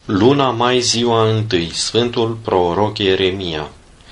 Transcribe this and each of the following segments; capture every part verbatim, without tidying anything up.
Luna mai, ziua întâi, Sfântul Proroc Ieremia.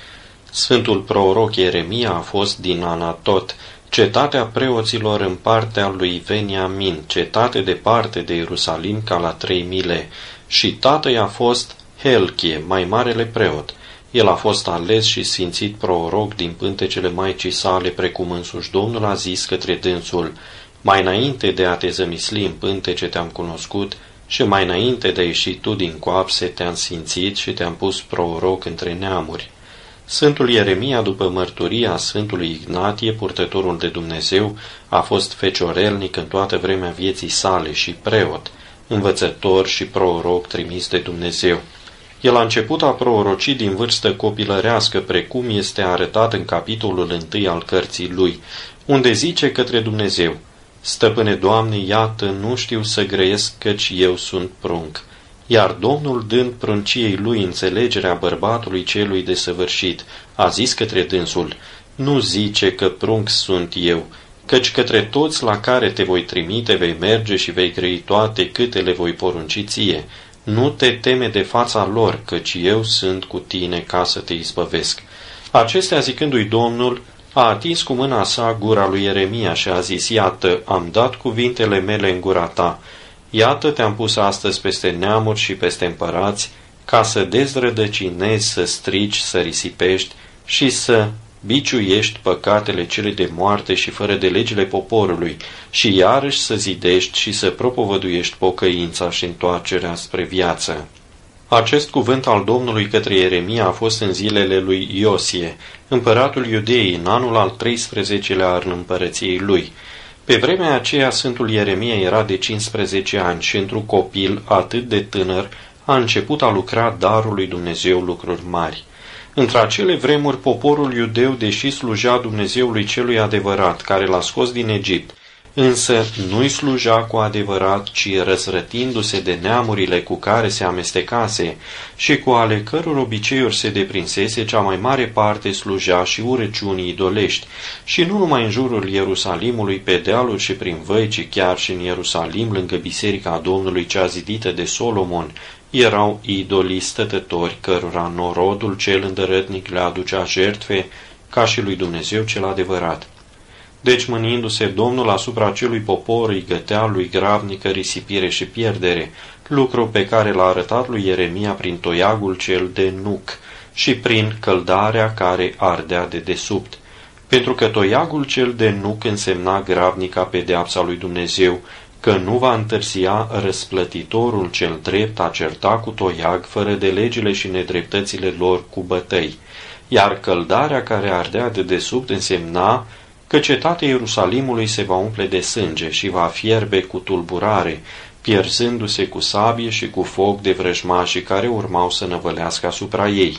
Sfântul Proroc Ieremia a fost din Anatot, cetatea preoților în partea lui Veniamin, cetate departe de Ierusalim ca la trei mile, și tatăl a fost Helchie, mai marele preot. El a fost ales și sfințit proroc din pântecele Maicii sale, precum însuși Domnul a zis către dânsul: mai înainte de a te zămisli în pântece te-am cunoscut și mai înainte de a ieși tu din coapse te-am sfințit și te-am pus proroc între neamuri. Sfântul Ieremia, după mărturia Sfântului Ignatie, purtătorul de Dumnezeu, a fost feciorelnic în toată vremea vieții sale și preot, învățător și proroc trimis de Dumnezeu. El a început a proroci din vârstă copilărească, precum este arătat în capitolul întâi al cărții lui, unde zice către Dumnezeu: Stăpâne Doamne, iată, nu știu să grăiesc, căci eu sunt prunc. Iar Domnul, dând prunciei lui înțelegerea bărbatului celui desăvârșit, a zis către dânsul: nu zice că prunc sunt eu, căci către toți la care te voi trimite vei merge și vei grăi toate câte le voi porunci ție. Nu te teme de fața lor, căci eu sunt cu tine ca să te izbăvesc. Acestea zicându-i Domnul, a atins cu mâna sa gura lui Ieremia și a zis: iată, am dat cuvintele mele în gura ta. Iată, te-am pus astăzi peste neamuri și peste împărați, ca să dezrădăcinezi, să strici, să risipești și să biciuiești păcatele cele de moarte și fără de legile poporului, și iarăși să zidești și să propovăduiești pocăința și întoarcerea spre viață. Acest cuvânt al Domnului către Ieremia a fost în zilele lui Iosie, împăratul Iudeii, în anul al treisprezecelea al împărăției lui. Pe vremea aceea, Sfântul Ieremia era de cincisprezece ani și, într-un copil atât de tânăr, a început a lucra darul lui Dumnezeu lucruri mari. Între acele vremuri, poporul iudeu, deși slujea Dumnezeului celui adevărat, care l-a scos din Egipt, însă nu-i sluja cu adevărat, ci răzvrătindu-se de neamurile cu care se amestecase și cu ale căror obiceiuri se deprinsese, cea mai mare parte slujea și urăciunii idolești, și nu numai în jurul Ierusalimului, pe dealuri și prin văi, ci chiar și în Ierusalim, lângă biserica Domnului cea zidită de Solomon, erau idolii stătători, cărora norodul cel îndărătnic le aducea jertfe, ca și lui Dumnezeu cel adevărat. Deci, mâniindu-se Domnul asupra acelui popor, îi gătea lui gravnică risipire și pierdere, lucru pe care l-a arătat lui Ieremia prin toiagul cel de nuc și prin căldarea care ardea de desubt. Pentru că toiagul cel de nuc însemna gravnica pedeapsa lui Dumnezeu, că nu va întârzia răsplătitorul cel drept a certa cu toiag fără de legile și nedreptățile lor cu bătăi, iar căldarea care ardea de desubt însemna că cetatea Ierusalimului se va umple de sânge și va fierbe cu tulburare, pierzându-se cu sabie și cu foc de vrăjmașii care urmau să năvălească asupra ei.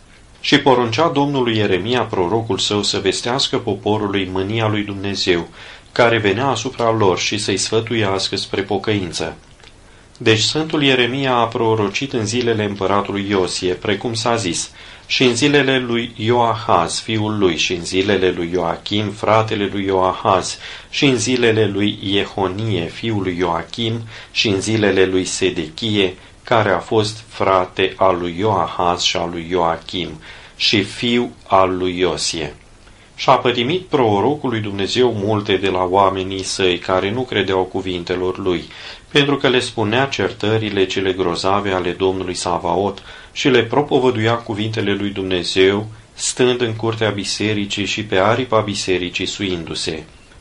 Și poruncea Domnului Ieremia, prorocul său, să vestească poporului mânia lui Dumnezeu, care venea asupra lor, și să-i sfătuiască spre pocăință. Deci Sfântul Ieremia a prorocit în zilele împăratului Iosie, precum s-a zis, și în zilele lui Ioahaz, fiul lui, și în zilele lui Ioachim, fratele lui Ioahaz, și în zilele lui Iehonie, fiul lui Ioachim, și în zilele lui Sedechie, care a fost frate al lui Ioahaz și al lui Ioachim, și fiu al lui Iosie. Și-a pătimit prorocul lui Dumnezeu multe de la oamenii săi care nu credeau cuvintelor lui, pentru că le spunea certările cele grozave ale Domnului Savaot și le propovăduia cuvintele lui Dumnezeu, stând în curtea bisericii și pe aripa bisericii suindu-se.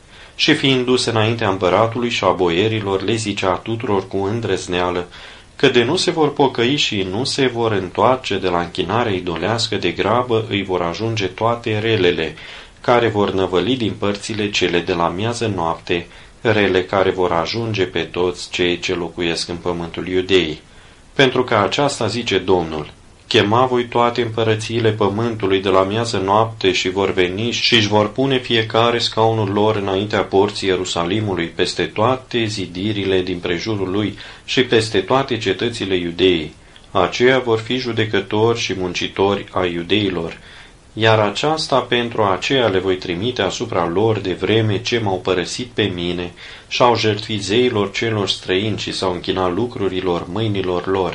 Și fiind dus înaintea împăratului și a boierilor, le zicea tuturor cu îndrăzneală că de nu se vor pocăi și nu se vor întoarce de la închinarea idolească, de grabă îi vor ajunge toate relele, care vor năvăli din părțile cele de la miază noapte, rele care vor ajunge pe toți cei ce locuiesc în pământul Iudeii. Pentru că aceasta zice Domnul: chema voi toate împărățiile pământului de la miază noapte și vor veni și își vor pune fiecare scaunul lor înaintea porții Ierusalimului, peste toate zidirile din prejurul lui și peste toate cetățile Iudeii. Aceia vor fi judecători și muncitori ai iudeilor, iar aceasta pentru aceea le voi trimite asupra lor de vreme ce m-au părăsit pe mine și au jertfit zeilor celor străini și s-au închinat lucrurilor mâinilor lor.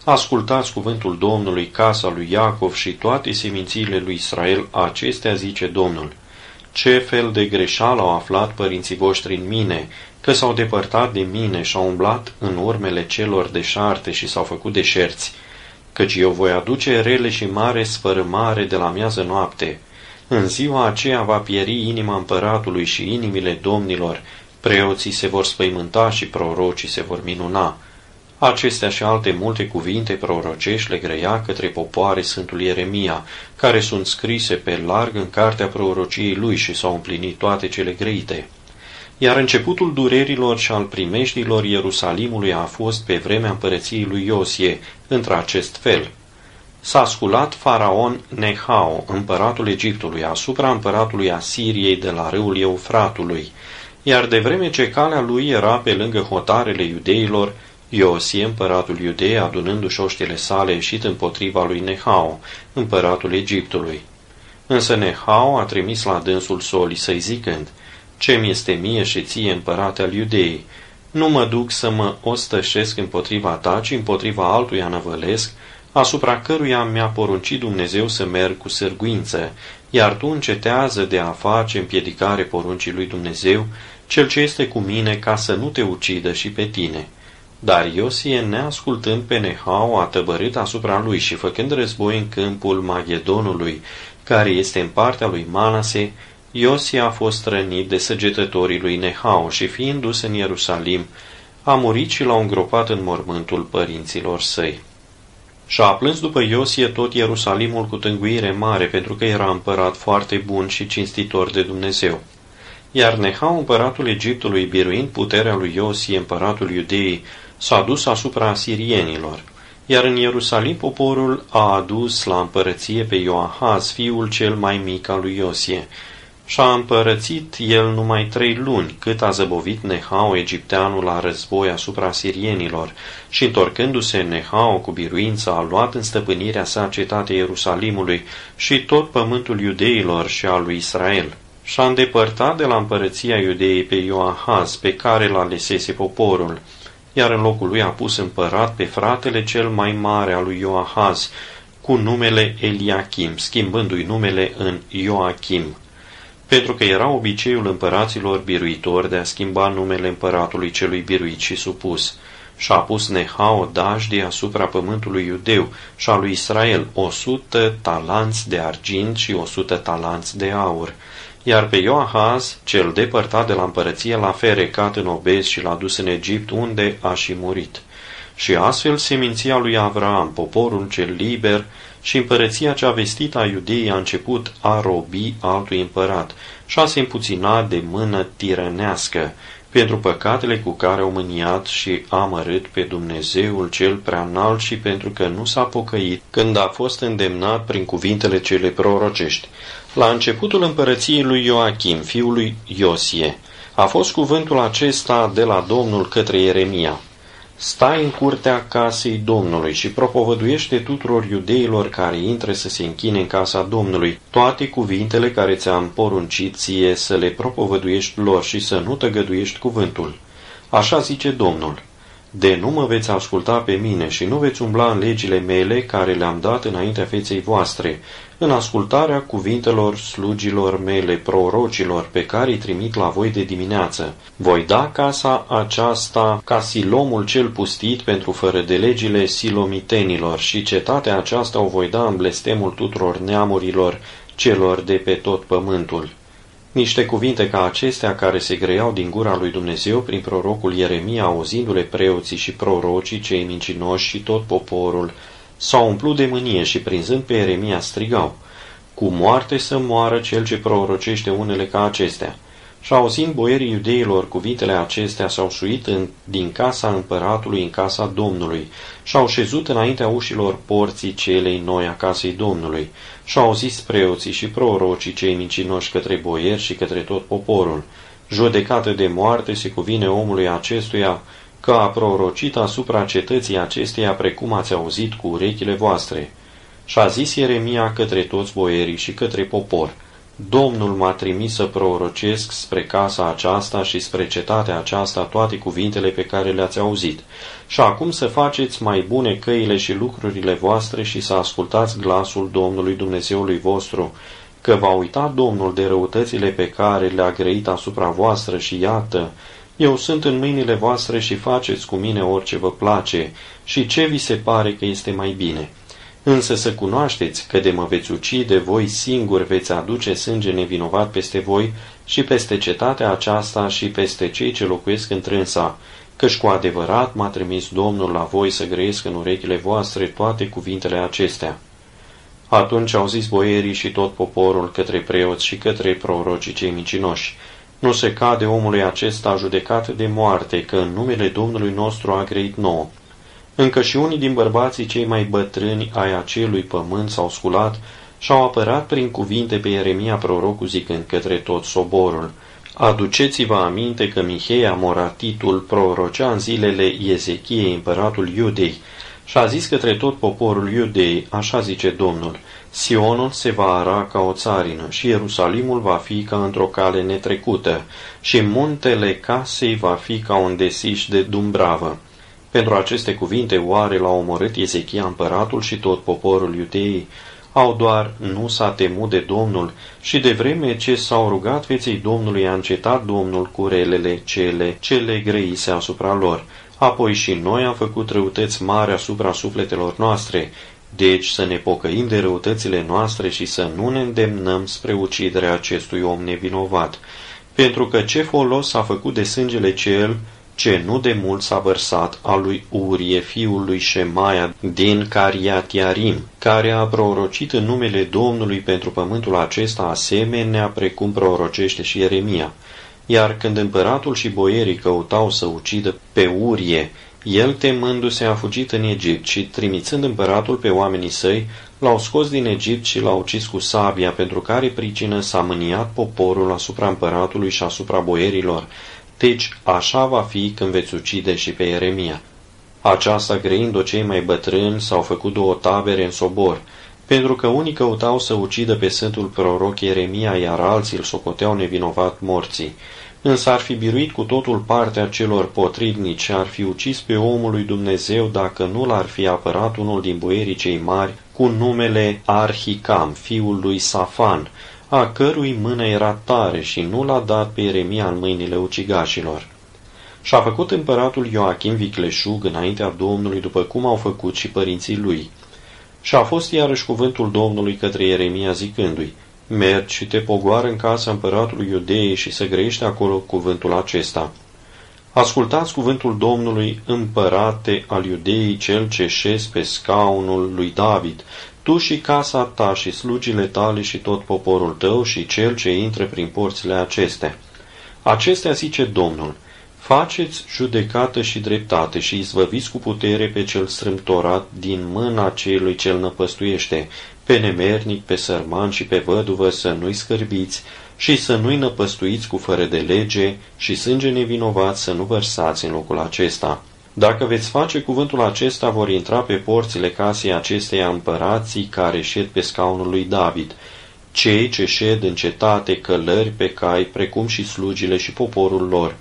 Ascultați cuvântul Domnului, casa lui Iacov și toate semințiile lui Israel, acestea zice Domnul. Ce fel de greșeală au aflat părinții voștri în mine, că s-au depărtat de mine și au umblat în urmele celor deșarte și s-au făcut deșerți, căci eu voi aduce rele și mare sfărâmare de la miază noapte. În ziua aceea va pieri inima împăratului și inimile domnilor, preoții se vor spăimânta și prorocii se vor minuna. Acestea și alte multe cuvinte prorocești le grăia către popoare Sfântul Ieremia, care sunt scrise pe larg în cartea prorociei lui și s-au împlinit toate cele grăite. Iar începutul durerilor și al primejdilor Ierusalimului a fost pe vremea împărăției lui Iosie, într-acest fel. S-a sculat faraon Nehao, împăratul Egiptului, asupra împăratului Asiriei de la râul Eufratului, iar de vreme ce calea lui era pe lângă hotarele iudeilor, Iosie, împăratul Iudei, adunându-și oștile sale, a ieșit împotriva lui Nehao, împăratul Egiptului. Însă Nehao a trimis la dânsul soli să-i zicând, ce-mi este mie și ție, împărate al Iudeii? Nu mă duc să mă ostășesc împotriva ta, ci împotriva altuia năvălesc, asupra căruia mi-a poruncit Dumnezeu să merg cu sârguință, iar tu încetează de a face împiedicare poruncii lui Dumnezeu, cel ce este cu mine, ca să nu te ucidă și pe tine. Dar Iosie, neascultând pe Nehao, a tăbărât asupra lui și făcând război în câmpul Magedonului, care este în partea lui Manase, Iosie a fost rănit de săgetătorii lui Nehao și, fiind dus în Ierusalim, a murit și l-au îngropat în mormântul părinților săi. Și-a plâns după Iosie tot Ierusalimul cu tânguire mare, pentru că era împărat foarte bun și cinstitor de Dumnezeu. Iar Nehao, împăratul Egiptului, biruind puterea lui Iosie, împăratul Iudeii, s-a dus asupra asirienilor. Iar în Ierusalim poporul a adus la împărăție pe Ioahaz, fiul cel mai mic al lui Iosie, și-a împărățit el numai trei luni, cât a zăbovit Nehao, egipteanul, la război asupra asirienilor, și întorcându-se Nehao cu biruință, a luat în stăpânirea sa cetatea Ierusalimului și tot pământul iudeilor și al lui Israel. Și-a îndepărtat de la împărăția Iudeii pe Ioahaz, pe care l-a alesese poporul, iar în locul lui a pus împărat pe fratele cel mai mare al lui Ioahaz, cu numele Eliachim, schimbându-i numele în Ioachim, pentru că era obiceiul împăraților biruitori de a schimba numele împăratului celui biruit și supus. Și-a pus Nehao dajdii asupra pământului iudeu și a lui Israel o sută talanți de argint și o sută talanți de aur, iar pe Ioahaz, cel depărtat de la împărăție, l-a ferecat în obez și l-a dus în Egipt, unde a și murit. Și astfel seminția lui Avraam, poporul cel liber, și împărăția cea vestită a Iudeii a început a robi altui împărat și a se împuțina de mână tirănească pentru păcatele cu care au mâniat și a amărât pe Dumnezeul cel preanalt și pentru că nu s-a pocăit când a fost îndemnat prin cuvintele cele prorocești. La începutul împărăției lui Ioachim, fiul lui Iosie, a fost cuvântul acesta de la Domnul către Ieremia. Stai în curtea casei Domnului și propovăduiește tuturor iudeilor care intră să se închine în casa Domnului toate cuvintele care ți-am poruncit ție să le propovăduiești lor și să nu tăgăduiești cuvântul. Așa zice Domnul: de nu mă veți asculta pe mine și nu veți umbla în legile mele care le-am dat înaintea feței voastre, în ascultarea cuvintelor slugilor mele, prorocilor, pe care îi trimit la voi de dimineață. Voi da casa aceasta ca Silomul cel pustit pentru fără de legile silomitenilor și cetatea aceasta o voi da în blestemul tuturor neamurilor celor de pe tot pământul. Niște cuvinte ca acestea care se grăiau din gura lui Dumnezeu prin prorocul Ieremia, auzindu-le preoții și prorocii, cei mincinoși și tot poporul, s-au umplut de mânie și prinzând pe Ieremia strigau: cu moarte să moară cel ce prorocește unele ca acestea. Și auzind boierii iudeilor cuvintele acestea, s-au suit în, din casa împăratului în casa Domnului și au șezut înaintea ușilor porții celei noi a casei Domnului și au zis preoții și prorocii cei mincinoși către boieri și către tot poporul: judecată de moarte se cuvine omului acestuia, că a prorocit asupra cetății acesteia precum ați auzit cu urechile voastre. Și a zis Ieremia către toți boierii și către popor: Domnul m-a trimis să prorocesc spre casa aceasta și spre cetatea aceasta toate cuvintele pe care le-ați auzit. Și acum să faceți mai bune căile și lucrurile voastre și să ascultați glasul Domnului Dumnezeului vostru, că va uita Domnul de răutățile pe care le-a grăit asupra voastră și iată, eu sunt în mâinile voastre și faceți cu mine orice vă place și ce vi se pare că este mai bine. Însă să cunoașteți că de mă veți ucide, voi singuri veți aduce sânge nevinovat peste voi și peste cetatea aceasta și peste cei ce locuiesc întrânsa, căci cu adevărat m-a trimis Domnul la voi să grăiesc în urechile voastre toate cuvintele acestea. Atunci au zis boierii și tot poporul către preoți și către prorocii cei mincinoși: nu se cade omului acesta judecat de moarte, că în numele Domnului nostru a grăit nouă. Încă și unii din bărbații cei mai bătrâni ai acelui pământ s-au sculat și-au apărat prin cuvinte pe Ieremia prorocul zicând către tot soborul: aduceți-vă aminte că Miheia Moratitul prorocea în zilele Ezechiei, împăratul Iudei, și a zis către tot poporul Iudei: așa zice Domnul, Sionul se va ara ca o țarină și Ierusalimul va fi ca într-o cale netrecută și muntele casei va fi ca un desiș de dumbravă. Pentru aceste cuvinte oare l-a omorât Ezechia împăratul și tot poporul Iudeii? Au doar nu s-a temut de Domnul și de vreme ce s-au rugat feței Domnului a încetat Domnul cu relele cele ce le grăise asupra lor. Apoi și noi am făcut răutăți mari asupra sufletelor noastre, deci să ne pocăim de răutățile noastre și să nu ne îndemnăm spre uciderea acestui om nevinovat. Pentru că ce folos a făcut de sângele cel ce nu de mult s-a vărsat al lui Urie, fiul lui Șemaia din Cariat-Iarim, care a prorocit în numele Domnului pentru pământul acesta asemenea precum prorocește și Ieremia. Iar când împăratul și boierii căutau să ucidă pe Urie, el, temându-se, a fugit în Egipt și, trimițând împăratul pe oamenii săi, l-au scos din Egipt și l-au ucis cu sabia, pentru care pricină s-a mâniat poporul asupra împăratului și asupra boierilor. Deci așa va fi când veți ucide și pe Ieremia. Aceasta, grăind-o cei mai bătrâni, s-au făcut două tabere în sobor, pentru că unii căutau să ucidă pe sfântul proroc Ieremia, iar alții îl socoteau nevinovat morții. Însă ar fi biruit cu totul partea celor potrivnici și ar fi ucis pe omul lui Dumnezeu dacă nu l-ar fi apărat unul din boierii cei mari cu numele Arhicam, fiul lui Safan, a cărui mână era tare și nu l-a dat pe Ieremia în mâinile ucigașilor. Și-a făcut împăratul Ioachim vicleșug înaintea Domnului, după cum au făcut și părinții lui. Și a fost iarăși cuvântul Domnului către Ieremia zicându-i: mergi și te pogoară în casa împăratului Iudeei și să grăiești acolo cuvântul acesta. Ascultați cuvântul Domnului, împărate al Iudeii, cel ce șezi pe scaunul lui David, tu și casa ta și slugile tale și tot poporul tău și cel ce intră prin porțile acestea. Acestea zice Domnul: faceți judecată și dreptate și izvăviți cu putere pe cel strâmtorat din mâna celui ce-l năpăstuiește, pe nemernic, pe sărman și pe văduvă să nu-i scârbiți și să nu-i năpăstuiți cu fără de lege și sânge nevinovat să nu vărsați în locul acesta. Dacă veți face cuvântul acesta, vor intra pe porțile casei acesteia împărații care șed pe scaunul lui David, cei ce șed în cetate, călări pe cai, precum și slugile și poporul lor.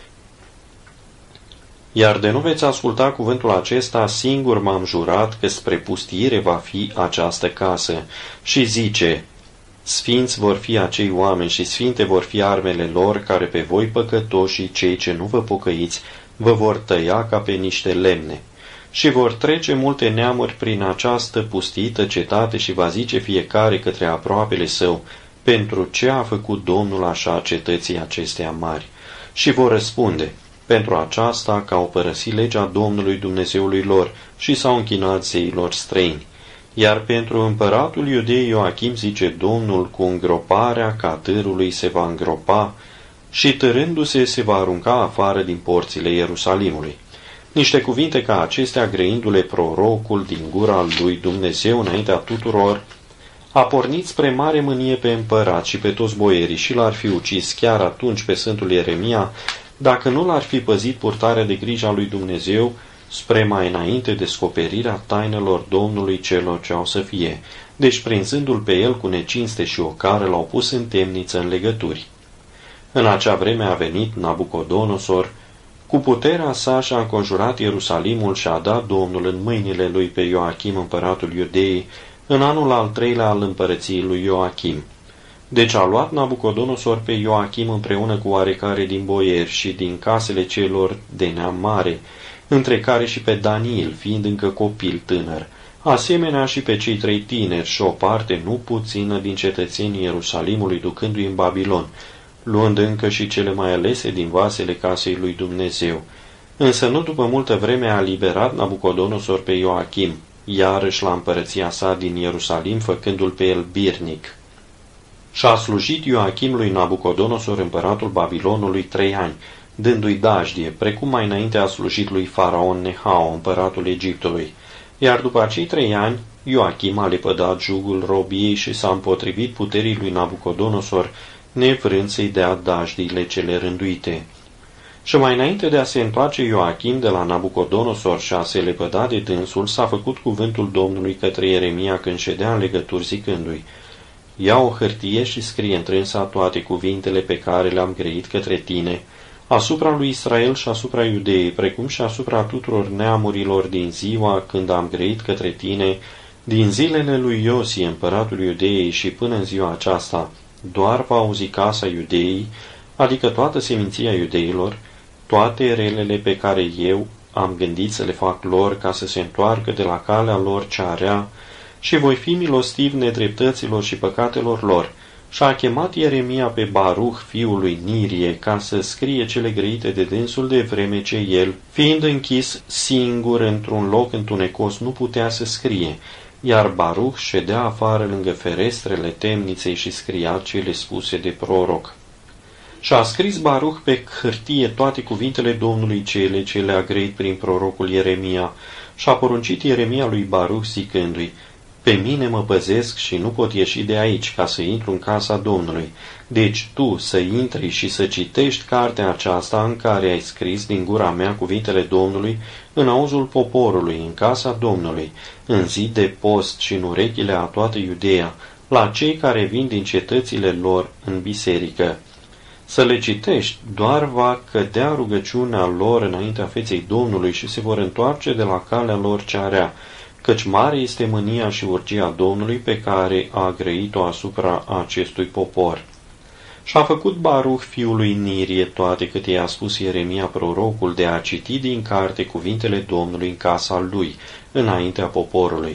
Iar de nu veți asculta cuvântul acesta, singur m-am jurat că spre pustiire va fi această casă. Și zice: sfinți vor fi acei oameni și sfinte vor fi armele lor, care pe voi păcătoșii, cei ce nu vă pocăiți, vă vor tăia ca pe niște lemne. Și vor trece multe neamuri prin această pustită cetate și va zice fiecare către aproapele său: pentru ce a făcut Domnul așa cetății acestea mari? Și vor răspunde: pentru aceasta că au părăsit legea Domnului Dumnezeului lor și s-au închinat zeilor străini. Iar pentru împăratul Iudei Ioachim zice Domnul: cu îngroparea catârului se va îngropa și târându-se se va arunca afară din porțile Ierusalimului. Niște cuvinte ca acestea, grăindu-le prorocul din gura lui Dumnezeu înaintea tuturor, a pornit spre mare mânie pe împărat și pe toți boierii și l-ar fi ucis chiar atunci pe sfântul Ieremia, dacă nu l-ar fi păzit purtarea de grijă a lui Dumnezeu spre mai înainte descoperirea tainelor Domnului celor ce au să fie, deci prinzându-l pe el cu necinste și ocară l-au pus în temniță în legături. În acea vreme a venit Nabucodonosor, cu puterea sa și-a înconjurat Ierusalimul și a dat Domnul în mâinile lui pe Ioachim, împăratul Iudeii, în anul al treilea al împărăției lui Ioachim. Deci a luat Nabucodonosor pe Ioachim împreună cu oarecare din boieri și din casele celor de neam mare, între care și pe Daniel, fiind încă copil tânăr, asemenea și pe cei trei tineri și o parte nu puțină din cetățenii Ierusalimului, ducându-i în Babilon, luând încă și cele mai alese din vasele casei lui Dumnezeu. Însă nu după multă vreme a liberat Nabucodonosor pe Ioachim, iarăși la împărăția sa din Ierusalim, făcându-l pe el birnic. Și-a slujit Ioachim lui Nabucodonosor, împăratul Babilonului, trei ani, dându-i dajdie, precum mai înainte a slujit lui Faraon Nehao, împăratul Egiptului. Iar după acei trei ani, Ioachim a lepădat jugul robiei și s-a împotrivit puterii lui Nabucodonosor, nevrând să-i dea dajdiile cele rânduite. Și mai înainte de a se întoarce Ioachim de la Nabucodonosor și a se lepăda de dânsul, s-a făcut cuvântul Domnului către Ieremia când ședea în legături, zicându-i: ia o hârtie și scrie întrânsa toate cuvintele pe care le-am grăit către tine, asupra lui Israel și asupra Iudeei, precum și asupra tuturor neamurilor din ziua când am grăit către tine, din zilele lui Iosie, împăratul Iudeei, și până în ziua aceasta, doar va auzi casa Iudeii, adică toată seminția iudeilor, toate relele pe care eu am gândit să le fac lor ca să se întoarcă de la calea lor cea rea, și voi fi milostiv nedreptăților și păcatelor lor. Și a chemat Ieremia pe Baruch, fiul lui Nirie, ca să scrie cele grăite de dânsul, de vreme ce el, fiind închis singur într-un loc întunecos, nu putea să scrie, iar Baruch ședea afară lângă ferestrele temniței și scria cele spuse de proroc. Și a scris Baruch pe hârtie toate cuvintele Domnului cele ce le-a grăit prin prorocul Ieremia, și a poruncit Ieremia lui Baruch zicându-i: pe mine mă păzesc și nu pot ieși de aici ca să intru în casa Domnului. Deci tu să intri și să citești cartea aceasta în care ai scris din gura mea cuvintele Domnului în auzul poporului, în casa Domnului, în zi de post și în urechile a toată Iudeea, la cei care vin din cetățile lor în biserică. Să le citești, doar va cădea rugăciunea lor înaintea feței Domnului și se vor întoarce de la calea lor cea rea, căci mare este mânia și urgia Domnului pe care a grăit-o asupra acestui popor. Și-a făcut Baruch fiului Nirie toate câte i-a spus Ieremia prorocul de a citi din carte cuvintele Domnului în casa lui, înaintea poporului.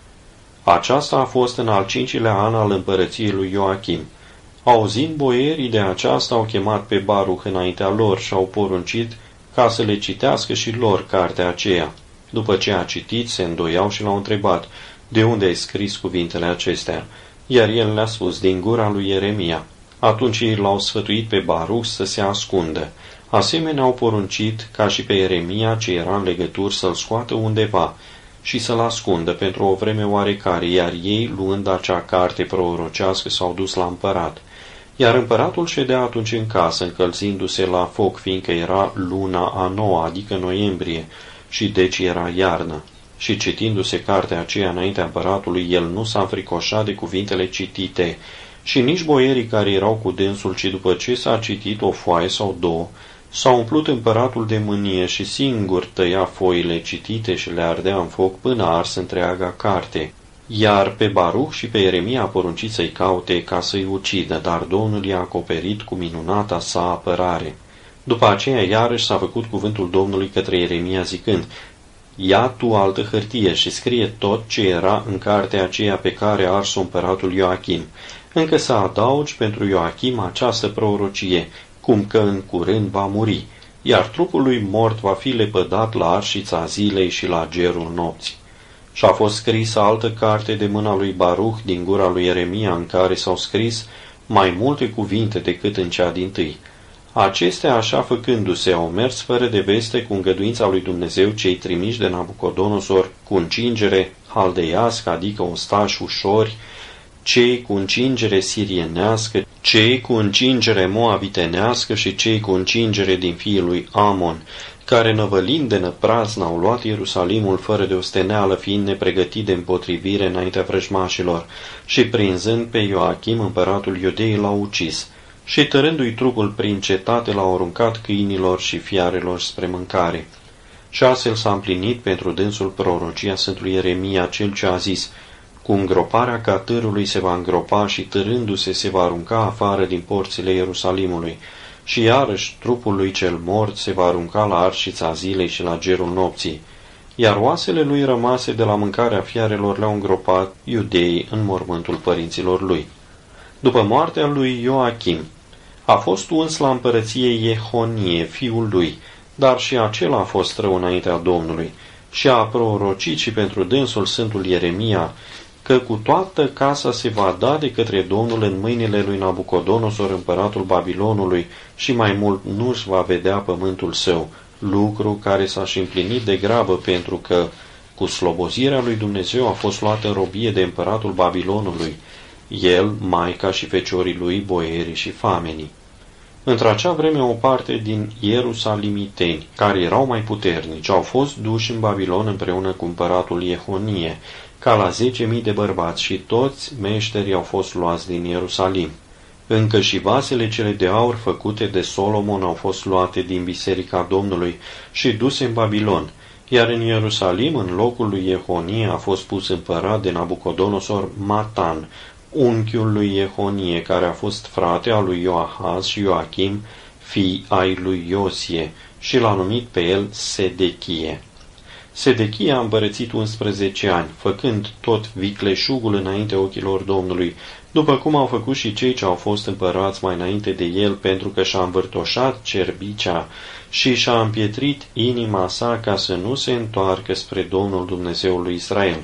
Aceasta a fost în al cincilea an al împărăției lui Ioachim. Auzind boierii de aceasta, au chemat pe Baruch înaintea lor și au poruncit ca să le citească și lor cartea aceea. După ce a citit, se îndoiau și l-au întrebat: de unde ai scris cuvintele acestea? Iar el le-a spus: din gura lui Ieremia. Atunci ei l-au sfătuit pe Baruch să se ascundă. Asemenea au poruncit ca și pe Ieremia, ce era în legături, să-l scoată undeva și să-l ascundă pentru o vreme oarecare, iar ei, luând acea carte prorocească, s-au dus la împărat. Iar împăratul ședea atunci în casă, încălzindu-se la foc, fiindcă era luna a noua, adică noiembrie, și deci era iarnă. Și citindu-se cartea aceea înaintea împăratului, el nu s-a înfricoșat de cuvintele citite, și nici boierii care erau cu dânsul, ci după ce s-a citit o foaie sau două, s-a umplut împăratul de mânie și singur tăia foile citite și le ardea în foc până ars întreaga carte. Iar pe Baruch și pe Ieremia a poruncit să-i caute ca să-i ucidă, dar Domnul i-a acoperit cu minunata sa apărare. După aceea iarăși s-a făcut cuvântul Domnului către Ieremia zicând: ia tu altă hârtie și scrie tot ce era în cartea aceea pe care a ars-o împăratul Ioachim. Încă să adaugi pentru Ioachim această prorocie, cum că în curând va muri, iar trupul lui mort va fi lepădat la arșița zilei și la gerul nopții. Și a fost scrisă altă carte de mâna lui Baruch din gura lui Ieremia, în care s-au scris mai multe cuvinte decât în cea dintâi. Acestea, așa făcându-se, au mers fără de veste cu îngăduința lui Dumnezeu cei trimiși de Nabucodonosor cu încingere haldeiască, adică ostași ușori, cei cu încingere sirienească, cei cu încingere moabitenească și cei cu încingere din fiul lui Amon, care năvălind de năprazn au luat Ierusalimul fără de osteneală, fiind nepregătit de împotrivire înaintea vrăjmașilor, și prinzând pe Ioachim, împăratul Iudeii, l-au ucis, și tărându-i trupul prin cetate l-au aruncat câinilor și fiarelor spre mâncare. Și astfel s-a împlinit pentru dânsul prorocia Sfântului Ieremia, cel ce a zis: cu îngroparea catârului se va îngropa și târându-se se va arunca afară din porțile Ierusalimului, și iarăși trupul lui cel mort se va arunca la arșița zilei și la gerul nopții, iar oasele lui rămase de la mâncarea fiarelor le-au îngropat iudeii în mormântul părinților lui. După moartea lui Ioachim, a fost uns la împărăție Iehonie, fiul lui, dar și acela a fost rău înaintea Domnului, și a prorocit și pentru dânsul Sfântul Ieremia că cu toată casa se va da de către Domnul în mâinile lui Nabucodonosor, împăratul Babilonului, și mai mult nu-și va vedea pământul său, lucru care s-a și împlinit de grabă, pentru că cu slobozirea lui Dumnezeu a fost luată în robie de împăratul Babilonului, el, maica și feciorii lui, boierii și famenii. Într-acea vreme o parte din ierusalimiteni, care erau mai puternici, au fost duși în Babilon împreună cu împăratul Iehonie, ca la zece mii de bărbați, și toți meșterii au fost luați din Ierusalim. Încă și vasele cele de aur făcute de Solomon au fost luate din biserica Domnului și duse în Babilon, iar în Ierusalim, în locul lui Iehonie, a fost pus împărat de Nabucodonosor Matan, unchiul lui Iehonie, care a fost frate al lui Ioahaz și Ioachim, fii ai lui Iosie, și l-a numit pe el Sedechie. Sedechie a împărățit unsprezece ani, făcând tot vicleșugul înainte ochilor Domnului, după cum au făcut și cei ce au fost împărați mai înainte de el, pentru că și-a învârtoșat cerbicea și și-a împietrit inima sa ca să nu se întoarcă spre Domnul Dumnezeul lui Israel.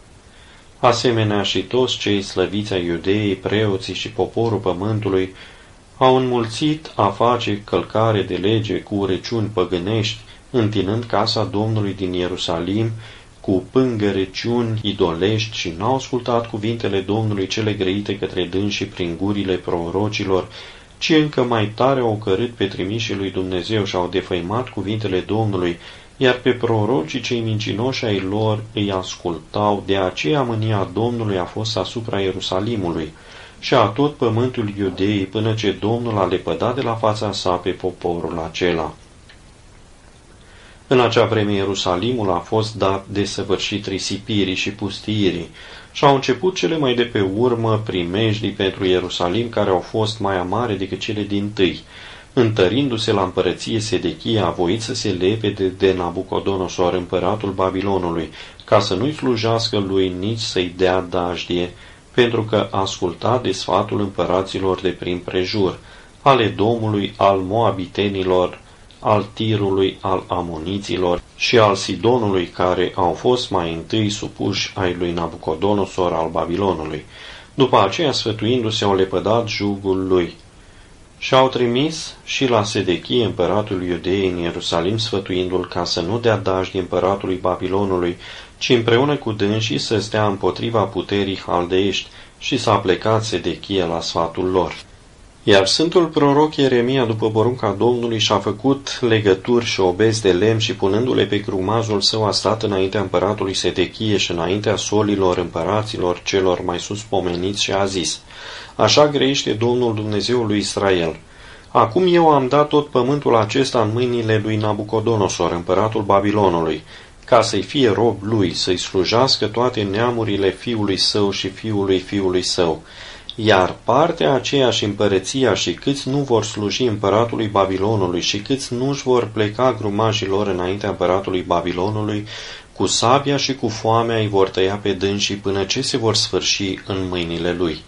Asemenea și toți cei slăviți ai Iudeii, preoții și poporul pământului, au înmulțit a face călcare de lege cu urăciuni păgânești, întinând casa Domnului din Ierusalim cu pângărăciuni idolești, și n-au ascultat cuvintele Domnului cele grăite către dânsii prin gurile prorocilor, ci încă mai tare au ocărât pe trimișii lui Dumnezeu și au defăimat cuvintele Domnului, iar pe prorocii cei mincinoși ai lor îi ascultau. De aceea mânia Domnului a fost asupra Ierusalimului și a tot pământul Iudeii, până ce Domnul a lepădat de la fața sa pe poporul acela. În acea vreme Ierusalimul a fost dat de săvârșit risipirii și pustiirii, și au început cele mai de pe urmă primejdii pentru Ierusalim, care au fost mai amare decât cele dintâi. Întărindu-se la împărăție, Sedechia a voit să se lepede de Nabucodonosor, împăratul Babilonului, ca să nu-i slujească lui, nici să-i dea dajdie, pentru că asculta de sfatul împăraților de prin prejur, ale Domului, al Moabitenilor, al Tirului, al Amoniților și al Sidonului, care au fost mai întâi supuși ai lui Nabucodonosor al Babilonului. După aceea, sfătuindu-se, au lepădat jugul lui. Și au trimis și la Sedechie, împăratul Iudeii, în Ierusalim, sfătuindu-l ca să nu dea dajdie împăratului Babilonului, ci împreună cu dânsii să stea împotriva puterii haldeiești, și s-a plecat Sedechie la sfatul lor. Iar Sfântul Proroc Ieremia, după porunca Domnului, și-a făcut legături și obezi de lemn și, punându-le pe grumazul său, a stat înaintea împăratului Sedechie și înaintea solilor împăraților celor mai sus pomeniți și a zis: Așa grăiește Domnul Dumnezeul lui Israel. Acum eu am dat tot pământul acesta în mâinile lui Nabucodonosor, împăratul Babilonului, ca să-i fie rob lui, să-i slujească toate neamurile fiului său și fiului fiului său. Iar partea aceea și împărăția și câți nu vor sluji împăratului Babilonului și câți nu își vor pleca grumajilor înaintea împăratului Babilonului, cu sabia și cu foamea îi vor tăia pe dânsii până ce se vor sfârși în mâinile lui.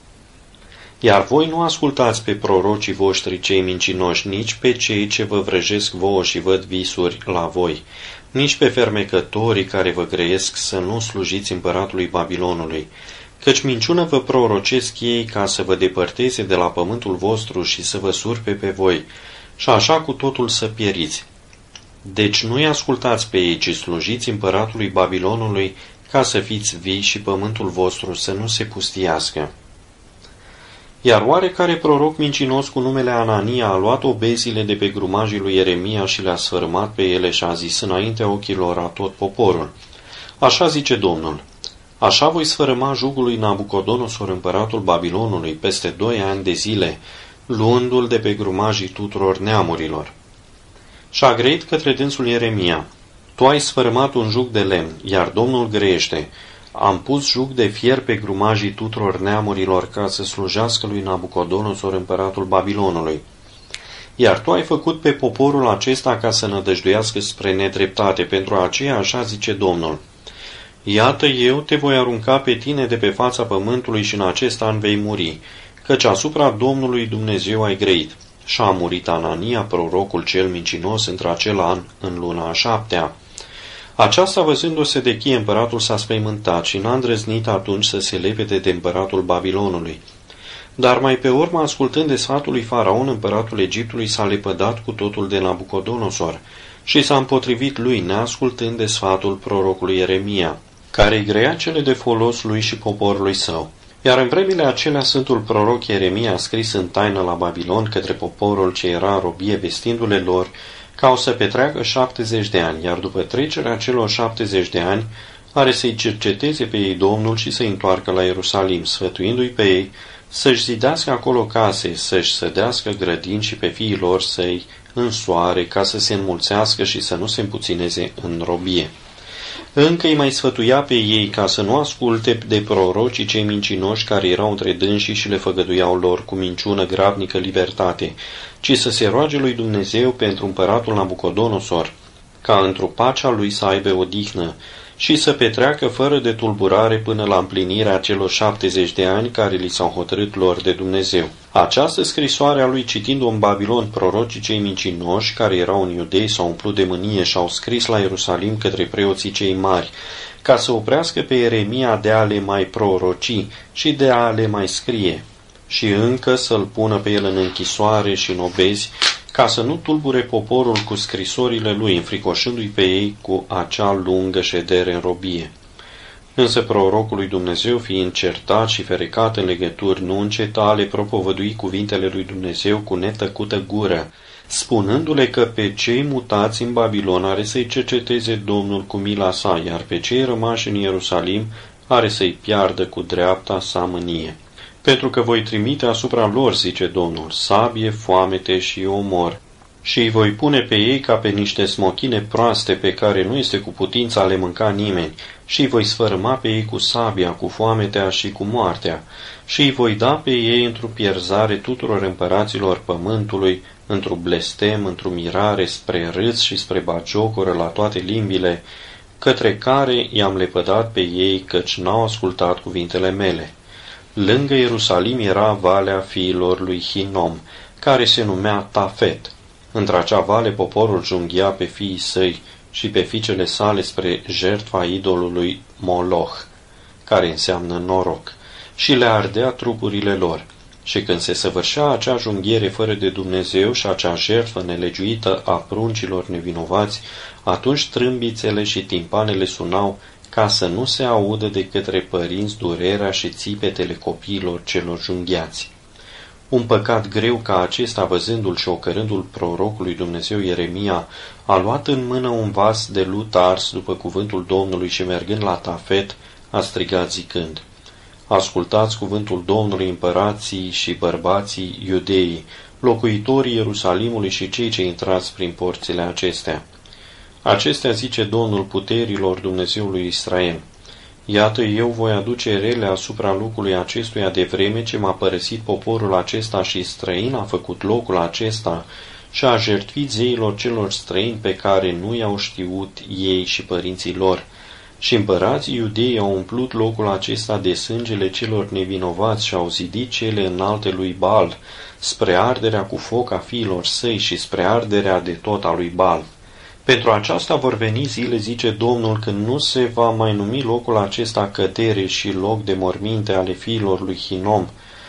Iar voi nu ascultați pe prorocii voștri cei mincinoși, nici pe cei ce vă vrăjesc vouă și văd visuri la voi, nici pe fermecătorii care vă grăiesc să nu slujiți împăratului Babilonului, căci minciună vă prorocesc ei ca să vă depărteze de la pământul vostru și să vă surpe pe voi, și așa cu totul să pieriți. Deci nu-i ascultați pe ei, ci slujiți împăratului Babilonului ca să fiți vii și pământul vostru să nu se pustiască. Iar oarecare proroc mincinos cu numele Anania a luat obezile de pe grumajii lui Ieremia și le-a sfărâmat pe ele și a zis înaintea ochilor a tot poporul: Așa zice Domnul, așa voi sfărâma jugul lui Nabucodonosor, împăratul Babilonului, peste doi ani de zile, luându-l de pe grumajii tuturor neamurilor. Și-a greit către dânsul Ieremia: Tu ai sfărâmat un jug de lemn, iar Domnul greiește: Am pus jug de fier pe grumajii tuturor neamurilor ca să slujească lui Nabucodonosor, împăratul Babilonului. Iar tu ai făcut pe poporul acesta ca să nădăjduiască spre nedreptate, pentru aceea așa zice Domnul: Iată, eu te voi arunca pe tine de pe fața pământului și în acest an vei muri, căci asupra Domnului Dumnezeu ai greit. Și a murit Anania, prorocul cel mincinos, într acel an, în luna a șaptea. Aceasta, văzându-o Sedechia, împăratul s-a spăimântat și n-a îndrăznit atunci să se lepede de împăratul Babilonului. Dar mai pe urmă, ascultând de sfatul lui Faraon, împăratul Egiptului s-a lepădat cu totul de Nabucodonosor și s-a împotrivit lui, neascultând de sfatul prorocului Ieremia, care îi greia cele de folos lui și poporului său. Iar în vremile acelea, sfântul proroc Ieremia a scris în taină la Babilon către poporul ce era în robie, vestindu-le lor ca o să petreacă șaptezeci de ani, iar după trecerea celor șaptezeci de ani are să-i cerceteze pe ei Domnul și să-i întoarcă la Ierusalim, sfătuindu-i pe ei să-și zidească acolo case, să-și sădească grădini și pe fiii lor să-i însoare, ca să se înmulțească și să nu se împuțineze în robie. Încă îi mai sfătuia pe ei ca să nu asculte de prorocii cei mincinoși care erau între dânsii și le făgăduiau lor cu minciună grabnică libertate, ci să se roage lui Dumnezeu pentru împăratul Nabucodonosor, ca într-o pacea lui să aibă odihnă și să petreacă fără de tulburare până la împlinirea celor șaptezeci de ani care li s-au hotărât lor de Dumnezeu. Această scrisoare a lui, citind-o în Babilon, prorocii cei mincinoși, care erau în Iudei, s-au umplut de mânie și au scris la Ierusalim către preoții cei mari, ca să oprească pe Ieremia de a le mai proroci și de a le mai scrie, și încă să-l pună pe el în închisoare și în obezi, ca să nu tulbure poporul cu scrisorile lui, înfricoșându-i pe ei cu acea lungă ședere în robie. Însă prorocul lui Dumnezeu, fiind certat și ferecat în legături, nu înceta a le propovădui cuvintele lui Dumnezeu cu netăcută gură, spunându-le că pe cei mutați în Babilon are să-i cerceteze Domnul cu mila sa, iar pe cei rămași în Ierusalim are să-i piardă cu dreapta sa mânie. Pentru că voi trimite asupra lor, zice Domnul, sabie, foamete și omor, și îi voi pune pe ei ca pe niște smochine proaste pe care nu este cu putința a le mânca nimeni, și îi voi sfărâma pe ei cu sabia, cu foametea și cu moartea, și îi voi da pe ei într-o pierzare tuturor împăraților pământului, într-o blestem, într-o mirare, spre râs și spre bagiocoră la toate limbile, către care i-am lepădat pe ei, căci n-au ascultat cuvintele mele. Lângă Ierusalim era valea fiilor lui Hinom, care se numea Tafet. Într-acea vale poporul junghia pe fiii săi și pe fiicele sale spre jertfa idolului Moloch, care înseamnă noroc, și le ardea trupurile lor. Și când se săvârșea acea junghiere fără de Dumnezeu și acea jertfă nelegiuită a pruncilor nevinovați, atunci trâmbițele și timpanele sunau, ca să nu se audă de către părinți durerea și țipetele copiilor celor junghiați. Un păcat greu ca acesta, văzându-l și ocărându-l prorocului Dumnezeu Ieremia, a luat în mână un vas de lut ars după cuvântul Domnului și mergând la Tafet, a strigat zicând: Ascultați cuvântul Domnului, împărații și bărbații iudeii, locuitorii Ierusalimului și cei ce intrați prin porțile acestea. Acestea zice Domnul puterilor Dumnezeului Israel: Iată, eu voi aduce rele asupra locului acestuia de vreme ce m-a părăsit poporul acesta și străin a făcut locul acesta și a jertfit zeilor celor străini pe care nu i-au știut ei și părinții lor. Și împărații iudei au umplut locul acesta de sângele celor nevinovați și au zidit cele înalte lui Baal, spre arderea cu foc a fiilor săi și spre arderea de tot a lui Baal. Pentru aceasta vor veni zile, zice Domnul, când nu se va mai numi locul acesta cădere și loc de morminte ale fiilor lui Hinom,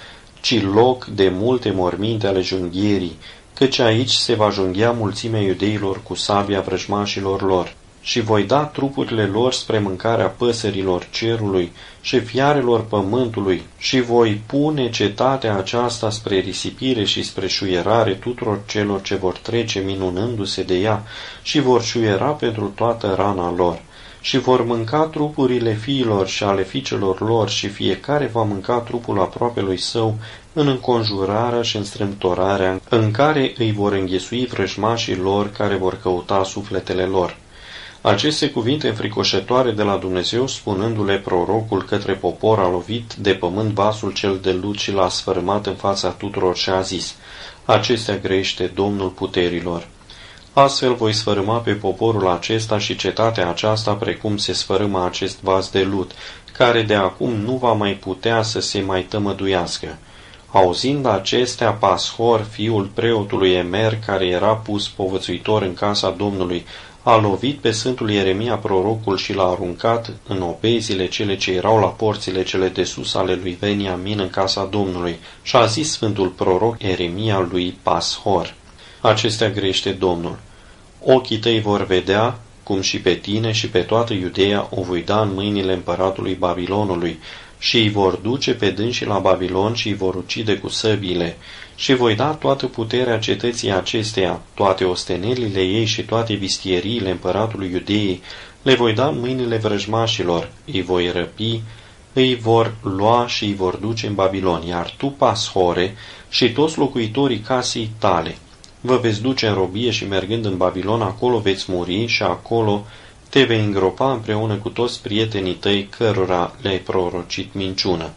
ci loc de multe morminte ale junghierii, căci aici se va junghia mulțimea iudeilor cu sabia vrăjmașilor lor. și voi da trupurile lor spre mâncarea păsărilor cerului și fiarelor pământului și voi pune cetatea aceasta spre risipire și spre șuierare tuturor celor ce vor trece minunându-se de ea și vor șuiera pentru toată rana lor. Și vor mânca trupurile fiilor și ale fiicelor lor și fiecare va mânca trupul aproapelui său în înconjurarea și în strâmtorarea în care îi vor înghesui vrăjmașii lor care vor căuta sufletele lor. Aceste cuvinte înfricoșătoare de la Dumnezeu, spunându-le prorocul către popor, a lovit de pământ vasul cel de lut și l-a sfărâmat în fața tuturor și a zis: acestea grăiește Domnul puterilor. Astfel voi sfărâma pe poporul acesta și cetatea aceasta precum se sfărâmă acest vas de lut, care de acum nu va mai putea să se mai tămăduiască. Auzind acestea, Pashor, fiul preotului Emer, care era pus povățuitor în casa Domnului, a lovit pe Sfântul Ieremia prorocul și l-a aruncat în obezile cele ce erau la porțile cele de sus ale lui Veniamin în casa Domnului și a zis Sfântul proroc Ieremia lui Pashor: acestea grește Domnul. Ochii tăi vor vedea cum și pe tine și pe toată Iudeea o voi da în mâinile împăratului Babilonului și îi vor duce pe dânsii la Babilon și îi vor ucide cu săbiile și voi da toată puterea cetății acesteia, toate ostenelile ei și toate vistieriile împăratului Iudeei le voi da în mâinile vrăjmașilor, îi voi răpi, îi vor lua și îi vor duce în Babilon, iar tu, Pashore, și toți locuitorii casei tale, vă veți duce în robie și mergând în Babilon, acolo veți muri și acolo te vei îngropa împreună cu toți prietenii tăi cărora le-ai prorocit minciună.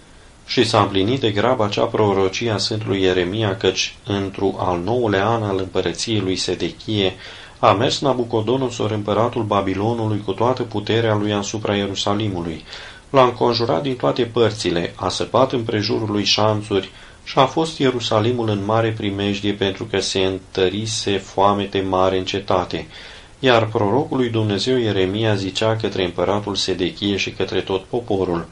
Și s-a împlinit de grabă acea prorocie a Sfântului Ieremia, căci într-un al nouălea an al împărăției lui Sedechie a mers Nabucodonosor, împăratul Babilonului, cu toată puterea lui asupra Ierusalimului. L-a înconjurat din toate părțile, a săpat împrejurul lui șanțuri și a fost Ierusalimul în mare primejdie pentru că se întărise foamete mare în cetate. Iar prorocul lui Dumnezeu Ieremia zicea către împăratul Sedechie și către tot poporul: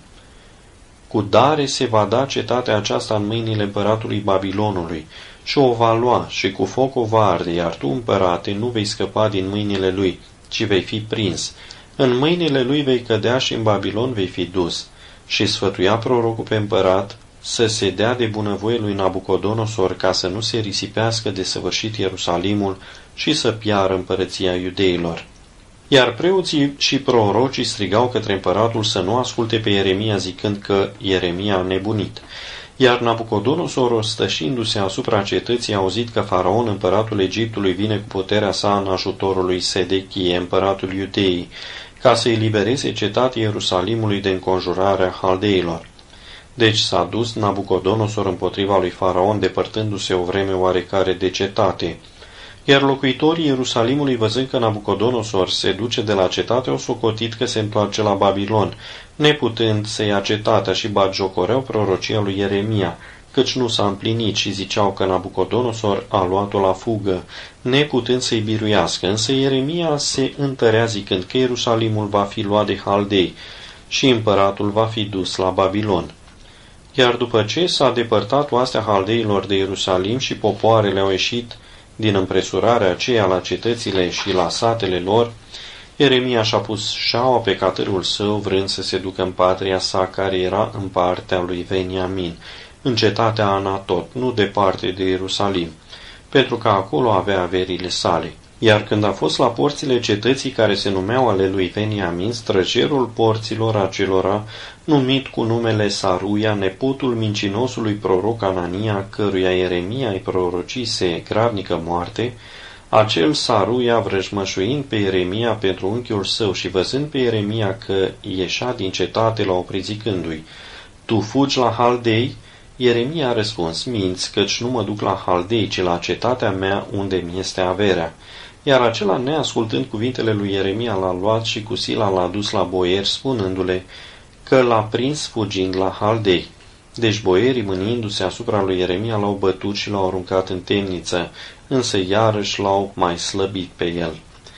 cu dare se va da cetatea aceasta în mâinile împăratului Babilonului și o va lua și cu foc o va arde, iar tu, împărate, nu vei scăpa din mâinile lui, ci vei fi prins. În mâinile lui vei cădea și în Babilon vei fi dus. Și sfătuia prorocul pe împărat să se dea de bunăvoie lui Nabucodonosor ca să nu se risipească de săvârșit Ierusalimul și să piară împărăția iudeilor. Iar preoții și prorocii strigau către împăratul să nu asculte pe Ieremia, zicând că Ieremia a nebunit. Iar Nabucodonosor, ostășindu-se asupra cetății, a auzit că Faraon, împăratul Egiptului, vine cu puterea sa în ajutorul lui Sedechie, împăratul Iudeii, ca să elibereze cetatea Ierusalimului de înconjurarea haldeilor. Deci s-a dus Nabucodonosor împotriva lui Faraon, depărtându-se o vreme oarecare de cetate. Iar locuitorii Ierusalimului, văzând că Nabucodonosor se duce de la cetate, au socotit că se întoarce la Babilon, neputând să ia cetatea, și batjocoreau prorocia lui Ieremia, căci nu s-a împlinit, și ziceau că Nabucodonosor a luat-o la fugă, neputând să-i biruiască. Însă Ieremia se întărea zicând că Ierusalimul va fi luat de haldei și împăratul va fi dus la Babilon. Iar după ce s-a depărtat oastea haldeilor de Ierusalim și popoarele au ieșit din împresurarea aceea la cetățile și la satele lor, Ieremia și-a pus șaua pe catârul său, vrând să se ducă în patria sa, care era în partea lui Veniamin, în cetatea Anatot, nu departe de Ierusalim, pentru că acolo avea averile sale. Iar când a fost la porțile cetății care se numeau ale lui Veniamin, străjerul porților acelora, numit cu numele Saruia, nepotul mincinosului proroc Anania, căruia Ieremia îi prorocise gravnică moarte, acel Saruia, vrăjmășuind pe Ieremia pentru unchiul său și văzând pe Ieremia că ieșea din cetate, l-a oprit zicându-i: tu fugi la Haldei? Ieremia a răspuns: minți, căci nu mă duc la Haldei, ci la cetatea mea unde mi este averea. Iar acela, neascultând cuvintele lui Ieremia, l-a luat și cu sila l-a dus la boieri, spunându-le că l-a prins fugind la Haldei. Deci boierii, mâniindu-se asupra lui Ieremia, l-au bătut și l-au aruncat în temniță, însă iarăși l-au mai slăbit pe el.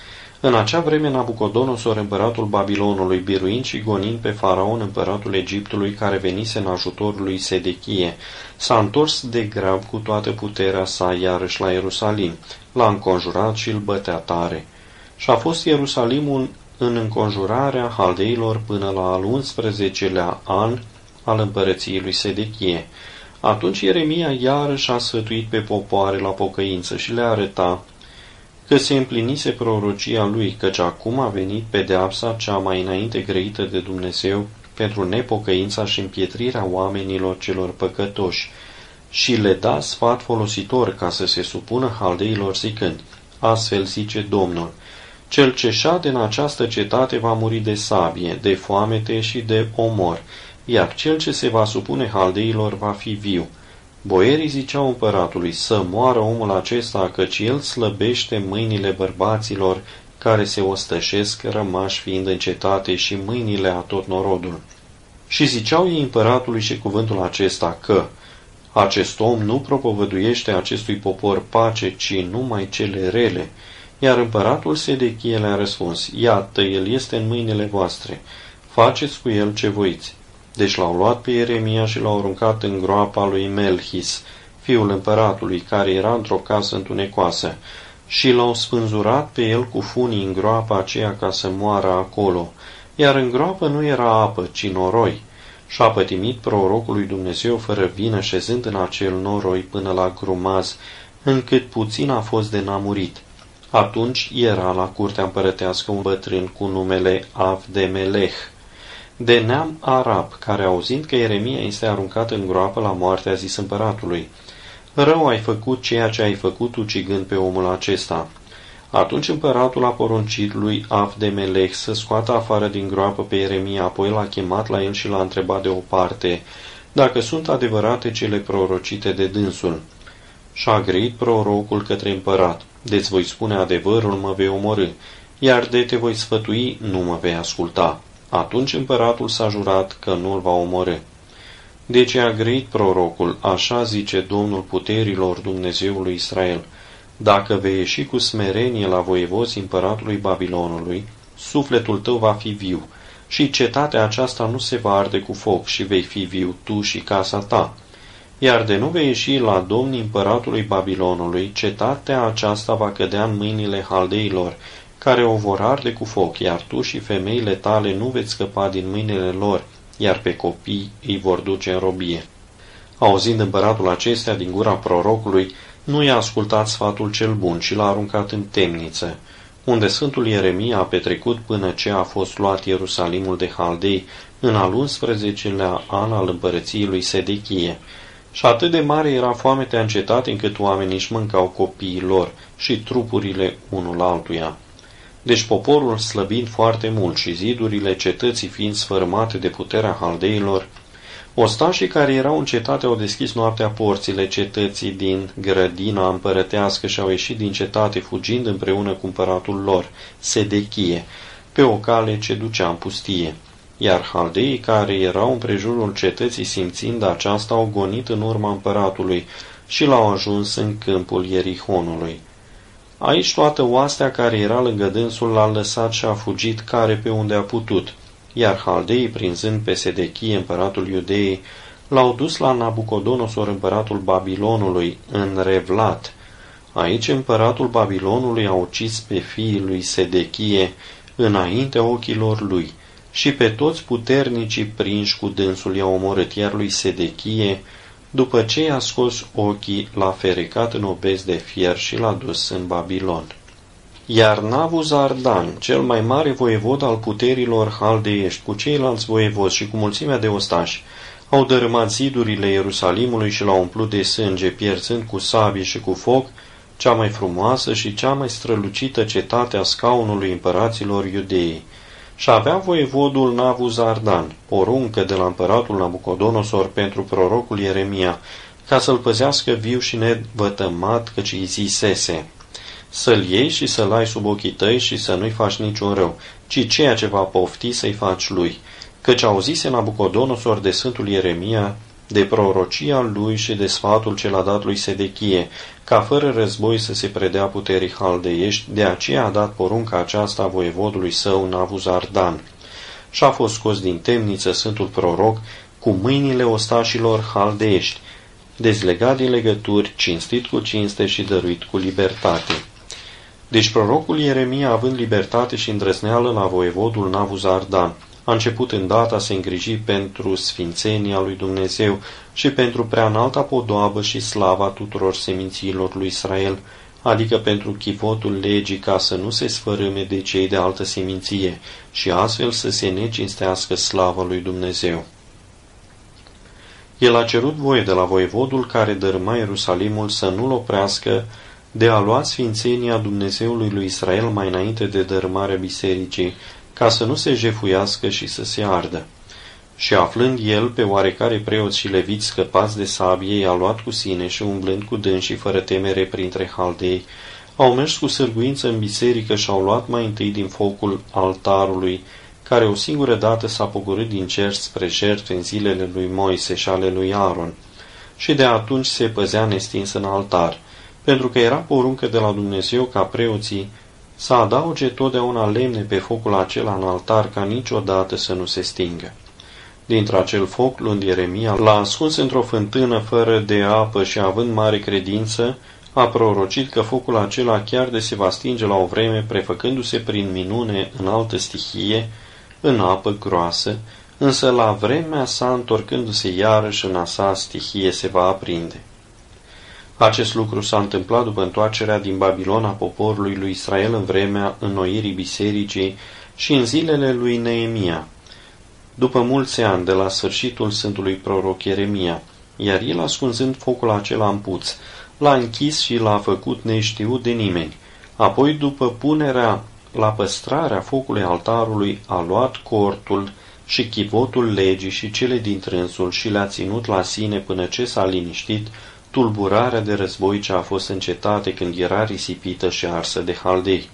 În acea vreme Nabucodonosor, împăratul Babilonului, biruind și gonind pe Faraon, împăratul Egiptului, care venise în ajutorul lui Sedechie, s-a întors de grab cu toată puterea sa iarăși la Ierusalim, l-a înconjurat și îl bătea tare. Și a fost Ierusalimul în înconjurarea haldeilor până la al unsprezecelea an al împărăției lui Sedechie. Atunci Ieremia iarăși a sfătuit pe popoare la pocăință și le arăta că se împlinise prorocia lui, căci acum a venit pedeapsa cea mai înainte grăită de Dumnezeu pentru nepocăința și împietrirea oamenilor celor păcătoși, și le da sfat folositor ca să se supună haldeilor zicând: astfel zice Domnul, cel ce șade în această cetate va muri de sabie, de foamete și de omor, iar cel ce se va supune haldeilor va fi viu. Boierii ziceau împăratului: să moară omul acesta, căci el slăbește mâinile bărbaților care se ostășesc, rămași fiind în cetate, și mâinile a tot norodul. Și ziceau ei împăratului și cuvântul acesta că acest om nu propovăduiește acestui popor pace, ci numai cele rele. Iar împăratul Sedechie le-a răspuns: iată, el este în mâinile voastre, faceți cu el ce voiți. Deci l-au luat pe Ieremia și l-au aruncat în groapa lui Melchis, fiul împăratului, care era într-o casă întunecoasă, și l-au spânzurat pe el cu funii în groapa aceea ca să moară acolo, iar în groapă nu era apă, ci noroi. Și-a pătimit prorocul lui Dumnezeu fără vină, șezând în acel noroi până la grumaz, încât puțin a fost de namurit. Atunci era la curtea împărătească un bătrân cu numele Avdemelech, de neam arab, care, auzind că Ieremia este aruncat în groapă la moarte, a zis împăratului: rău ai făcut ceea ce ai făcut ucigând pe omul acesta. Atunci împăratul a poruncit lui Avdemelech să scoată afară din groapă pe Ieremia, apoi l-a chemat la el și l-a întrebat de o parte dacă sunt adevărate cele prorocite de dânsul. Și-a grăit prorocul către împărat: de-ți voi spune adevărul, mă vei omorî, iar de te voi sfătui, nu mă vei asculta. Atunci împăratul s-a jurat că nu-l va omorî. Deci a grăit prorocul: așa zice Domnul puterilor, Dumnezeului Israel: dacă vei ieși cu smerenie la voievozii împăratului Babilonului, sufletul tău va fi viu și cetatea aceasta nu se va arde cu foc și vei fi viu tu și casa ta. Iar de nu vei ieși la domnii împăratului Babilonului, cetatea aceasta va cădea în mâinile haldeilor, care o vor arde cu foc, iar tu și femeile tale nu veți scăpa din mâinile lor, iar pe copii îi vor duce în robie. Auzind împăratul acestea din gura prorocului, nu i-a ascultat sfatul cel bun și l-a aruncat în temniță, unde Sfântul Ieremia a petrecut până ce a fost luat Ierusalimul de haldei în al unsprezecelea an al împărăției lui Sedechie. Și atât de mare era foametea în cetate încât oamenii își mâncau copiii lor și trupurile unul altuia. Deci poporul, slăbind foarte mult și zidurile cetății fiind sfărâmate de puterea haldeilor, ostașii care erau în cetate au deschis noaptea porțile cetății din grădina împărătească și au ieșit din cetate fugind împreună cu împăratul lor, Sedechie, pe o cale ce ducea în pustie. Iar haldeii care erau împrejurul cetății, simțind aceasta, au gonit în urma împăratului și l-au ajuns în câmpul Ierihonului. Aici toată oastea care era lângă dânsul l-a lăsat și a fugit care pe unde a putut, iar haldeii, prinzând pe Sedechie, împăratul Iudeei, l-au dus la Nabucodonosor, împăratul Babilonului, în Revlat. Aici împăratul Babilonului a ucis pe fiii lui Sedechie înaintea ochilor lui și pe toți puternicii prinși cu dânsul i-a omorât, iar lui Sedechie, după ce i-a scos ochii, l-a ferecat în obezi de fier și l-a dus în Babilon. Iar Navuzardan, cel mai mare voievod al puterilor haldeiești, cu ceilalți voievozi și cu mulțimea de ostași, au dărâmat zidurile Ierusalimului și l-au umplut de sânge, pierzând cu sabie și cu foc cea mai frumoasă și cea mai strălucită cetate a scaunului împăraților Iudeei. Și avea voievodul Navuzardan poruncă de la împăratul Nabucodonosor pentru prorocul Ieremia, ca să-l păzească viu și nevătămat, căci îi zisese: să-l iei și să-l ai sub ochii tăi și să nu-i faci niciun rău, ci ceea ce va pofti să-i faci lui. Căci auzise Nabucodonosor de Sfântul Ieremia, de prorocia lui și de sfatul ce l-a dat lui Sedechie, ca fără război să se predea puterii haldeiești, de aceea a dat porunca aceasta voievodului său Navuzardan. Și a fost scos din temniță Sfântul Proroc cu mâinile ostașilor haldeiești, dezlegat din legături, cinstit cu cinste și dăruit cu libertate. Deci prorocul Ieremia, având libertate și îndrăzneală la voievodul Navuzardan, a început îndată a se îngriji pentru sfințenia lui Dumnezeu și pentru preanalta podoabă și slava tuturor semințiilor lui Israel, adică pentru chivotul legii, ca să nu se sfărâme de cei de altă seminție și astfel să se necinstească slava lui Dumnezeu. El a cerut voie de la voievodul care dărâma Ierusalimul să nu-l oprească de a lua sfințenia Dumnezeului lui Israel mai înainte de dărâmarea bisericii, ca să nu se jefuiască și să se ardă. Și aflând el pe oarecare preoți și leviți scăpați de sabie, i-a luat cu sine și umblând cu dânsii fără temere printre haldei, au mers cu sârguință în biserică și au luat mai întâi din focul altarului, care o singură dată s-a pogorât din cer spre jertfe în zilele lui Moise și ale lui Aaron, și de atunci se păzea nestins în altar, pentru că era poruncă de la Dumnezeu ca preoții să adauge totdeauna lemne pe focul acela în altar, ca niciodată să nu se stingă. Dintr-acel foc, luând Ieremia, l-a ascuns într-o fântână fără de apă și, având mare credință, a prorocit că focul acela chiar de se va stinge la o vreme, prefăcându-se prin minune în altă stihie, în apă groasă, însă la vremea sa, întorcându-se iarăși în a sa stihie, se va aprinde. Acest lucru s-a întâmplat după întoarcerea din Babilon a poporului lui Israel în vremea înnoirii bisericii și în zilele lui Neemia, după mulți ani de la sfârșitul Sfântului proroc Ieremia, iar el, ascunzând focul acela în puț, l-a închis și l-a făcut neștiut de nimeni. Apoi, după punerea la păstrarea focului altarului, a luat cortul și chivotul legii și cele din trânsul și le-a ținut la sine până ce s-a liniștit tulburarea de război ce a fost în cetate când era risipită și arsă de haldei.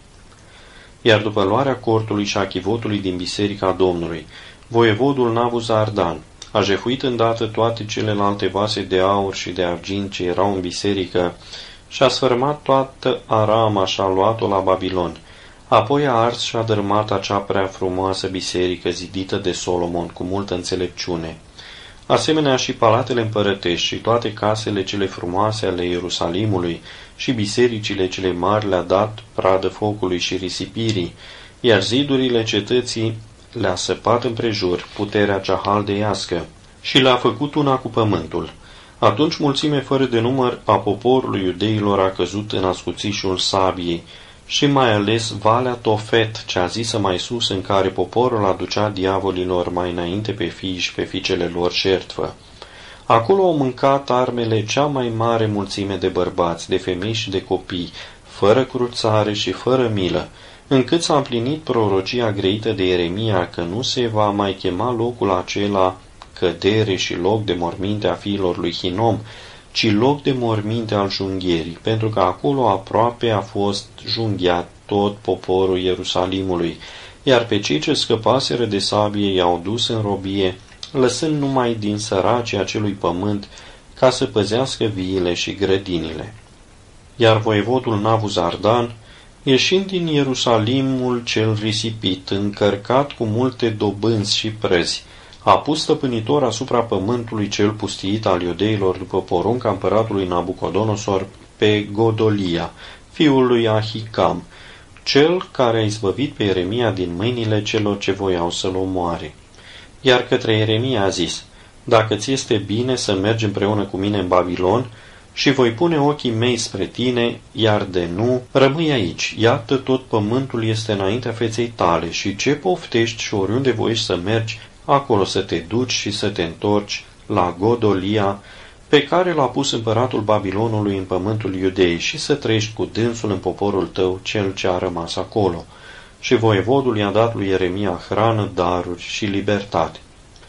Iar după luarea cortului și a chivotului din biserica Domnului, voievodul Navuzardan a jefuit îndată toate celelalte vase de aur și de argint ce erau în biserică și a sfărâmat toată Arama și a luat-o la Babilon. Apoi a ars și a dărâmat acea prea frumoasă biserică zidită de Solomon cu multă înțelepciune. Asemenea și palatele împărătești și toate casele cele frumoase ale Ierusalimului și bisericile cele mari le-a dat pradă focului și risipirii, iar zidurile cetății le-a săpat împrejur puterea cea haldeiască și le-a făcut una cu pământul. Atunci mulțime fără de număr a poporului iudeilor a căzut în ascuțișul sabiei și mai ales Valea Tofet, cea zisă mai sus, în care poporul aducea diavolilor mai înainte pe fii și pe fiicele lor jertfă. Acolo au mâncat armele cea mai mare mulțime de bărbați, de femei și de copii, fără cruțare și fără milă, încât s-a împlinit prorocia greită de Ieremia că nu se va mai chema locul acela cădere și loc de morminte a fiilor lui Hinom, ci loc de morminte al junghierii, pentru că acolo aproape a fost junghiat tot poporul Ierusalimului, iar pe cei ce scăpaseră de sabie i-au dus în robie, lăsând numai din săracii acelui pământ ca să păzească viile și grădinile. Iar voievodul Navuzardan, ieșind din Ierusalimul cel risipit, încărcat cu multe dobânzi și prăzi, a pus stăpânitor asupra pământului cel pustiit al iudeilor după porunca împăratului Nabucodonosor pe Godolia, fiul lui Ahicam, cel care a izbăvit pe Ieremia din mâinile celor ce voiau să-l omoare. Iar către Ieremia a zis: dacă ți este bine să mergi împreună cu mine în Babilon, și voi pune ochii mei spre tine, iar de nu, rămâi aici. Iată, tot pământul este înaintea feței tale și ce poftești și oriunde voiești să mergi, acolo să te duci și să te întorci la Godolia, pe care l-a pus împăratul Babilonului în pământul Iudeii, și să trăiești cu dânsul în poporul tău, cel ce a rămas acolo. Și voievodul i-a dat lui Ieremia hrană, daruri și libertate.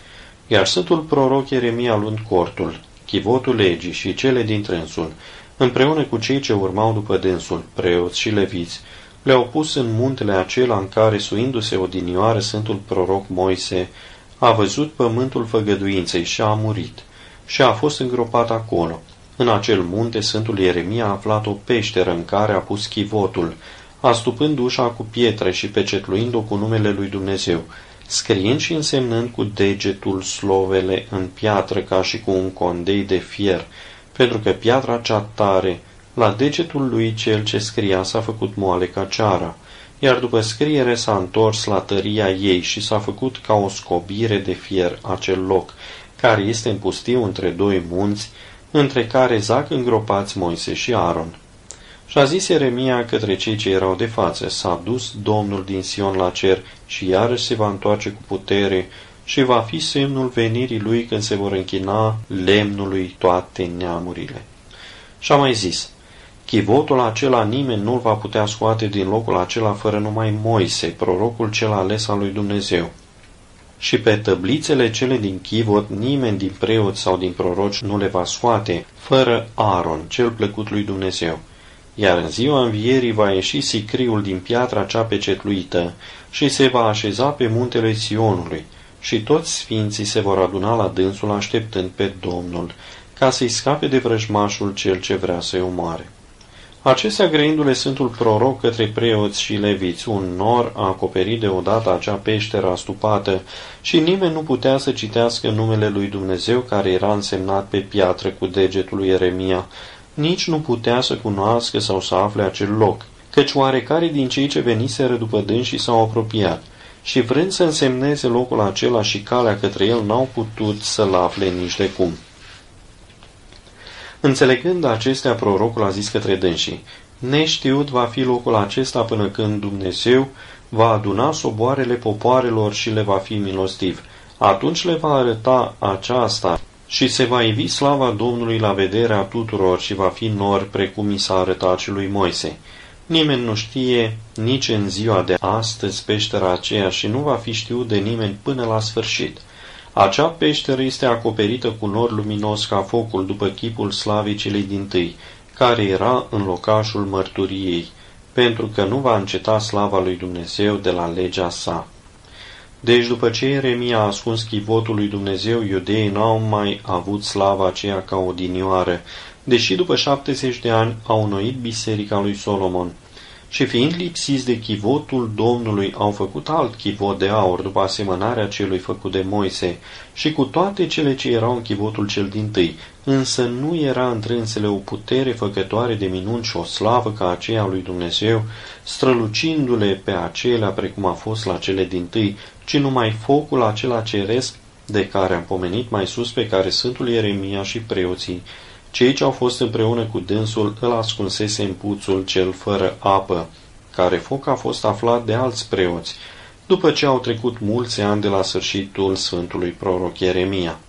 Iar sfântul proroc Ieremia, luând cortul, chivotul legii și cele din trânsul, împreună cu cei ce urmau după dânsul, preoți și leviți, le-au pus în muntele acela în care, suindu-se odinioară, sfântul proroc Moise a văzut pământul făgăduinței și a murit și a fost îngropat acolo. În acel munte, sfântul Ieremia a aflat o peșteră în care a pus chivotul, astupând ușa cu pietre și pecetluind-o cu numele lui Dumnezeu, scriind și însemnând cu degetul slovele în piatră ca și cu un condei de fier, pentru că piatra cea tare La degetul lui cel ce scria s-a făcut moale ca ceara, iar după scriere s-a întors la tăria ei și s-a făcut ca o scobire de fier acel loc, care este în pustiu între doi munți, între care zac îngropați Moise și Aaron. Și-a zis Ieremia către cei ce erau de față: s-a dus Domnul din Sion la cer și iarăși se va întoarce cu putere și va fi semnul venirii lui când se vor închina lemnului toate neamurile. Și-a mai zis: chivotul acela nimeni nu-l va putea scoate din locul acela fără numai Moise, prorocul cel ales al lui Dumnezeu. Și pe tăblițele cele din chivot nimeni din preoți sau din proroci nu le va scoate, fără Aaron, cel plăcut lui Dumnezeu. Iar în ziua învierii va ieși sicriul din piatra cea pecetluită și se va așeza pe muntele Sionului și toți sfinții se vor aduna la dânsul așteptând pe Domnul, ca să-i scape de vrăjmașul cel ce vrea să-i omoare. Acestea grăindu-le Sfântul Proroc către preoți și leviți, un nor a acoperit deodată acea peșteră astupată și nimeni nu putea să citească numele lui Dumnezeu care era însemnat pe piatră cu degetul lui Ieremia, nici nu putea să cunoască sau să afle acel loc, căci oarecare din cei ce veniseră după dânsii s-au apropiat și vrând să însemneze locul acela și calea către el n-au putut să-l afle nici de cum. Înțelegând acestea, prorocul a zis către dânsii: neștiut va fi locul acesta până când Dumnezeu va aduna soboarele popoarelor și le va fi milostiv. Atunci le va arăta aceasta și se va ivi slava Domnului la vederea tuturor și va fi nor precum i s-a arătat și lui Moise. Nimeni nu știe nici în ziua de astăzi peștera aceea și nu va fi știut de nimeni până la sfârșit. Acea peșteră este acoperită cu nor luminos ca focul după chipul slavii celei dintâi, care era în locașul mărturiei, pentru că nu va înceta slava lui Dumnezeu de la legea sa. Deci după ce Ieremia a ascuns chivotul lui Dumnezeu, iudeii n-au mai avut slava aceea ca odinioară, deși după șaptezeci de ani au înnoit biserica lui Solomon. Și fiind lipsiți de chivotul Domnului, au făcut alt chivot de aur, după asemănarea celui făcut de Moise, și cu toate cele ce erau în chivotul cel dintâi, însă nu era între însele o putere făcătoare de minuni și o slavă ca aceea lui Dumnezeu, strălucindu-le pe acelea precum a fost la cele dintâi, ci numai focul acela ceresc, de care am pomenit mai sus, pe care Sfântul Ieremia și preoții, cei ce au fost împreună cu dânsul, îl ascunsese în puțul cel fără apă, care foc a fost aflat de alți preoți, după ce au trecut mulți ani de la sfârșitul Sfântului Proroc Ieremia.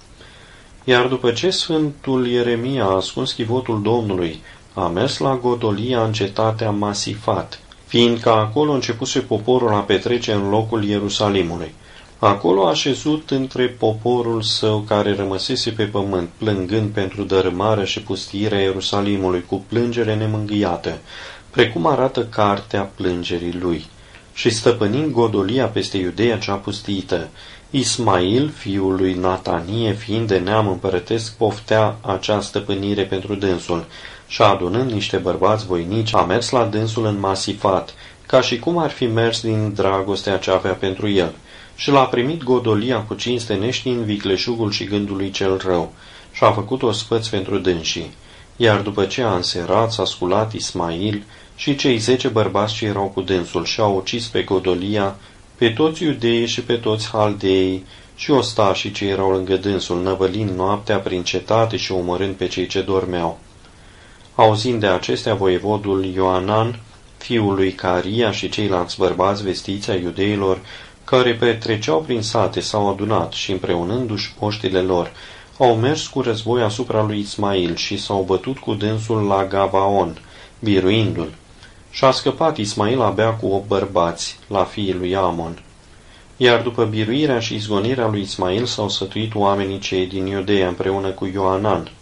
Iar după ce Sfântul Ieremia a ascuns chivotul Domnului, a mers la Godolia în cetatea Masifat, fiindcă acolo începuse poporul a petrece în locul Ierusalimului. Acolo a șezut între poporul său care rămăsese pe pământ, plângând pentru dărâmarea și pustiirea Ierusalimului cu plângere nemângâiată, precum arată cartea plângerii lui. Și stăpânind Godolia peste Iudeea cea pustiită, Ismail, fiul lui Natanie, fiind de neam împărătesc, poftea acea stăpânire pentru dânsul și adunând niște bărbați voinici, a mers la dânsul în Masifat, ca și cum ar fi mers din dragostea ce avea pentru el. Și l-a primit Godolia cu cinste, neștiind vicleșugul și gândului cel rău, și a făcut o spăț pentru dânsii. Iar după ce a înserat, s-a sculat Ismail și cei zece bărbați ce erau cu dânsul și au ucis pe Godolia, pe toți iudeii și pe toți haldeii și ostașii ce erau lângă dânsul, năvălind noaptea prin cetate și omorând pe cei ce dormeau. Auzind de acestea, voievodul Ioanan, fiul lui Caria și ceilalți bărbați vestiți ai iudeilor, care petreceau prin sate, s-au adunat și, împreunându-și oștile lor, au mers cu război asupra lui Ismail și s-au bătut cu dânsul la Gavaon, biruindu-l. Și-a scăpat Ismail abia cu opt bărbați, la fiii lui Amon. Iar după biruirea și izgonirea lui Ismail s-au sătuit oamenii cei din Iudeea împreună cu Ioanan,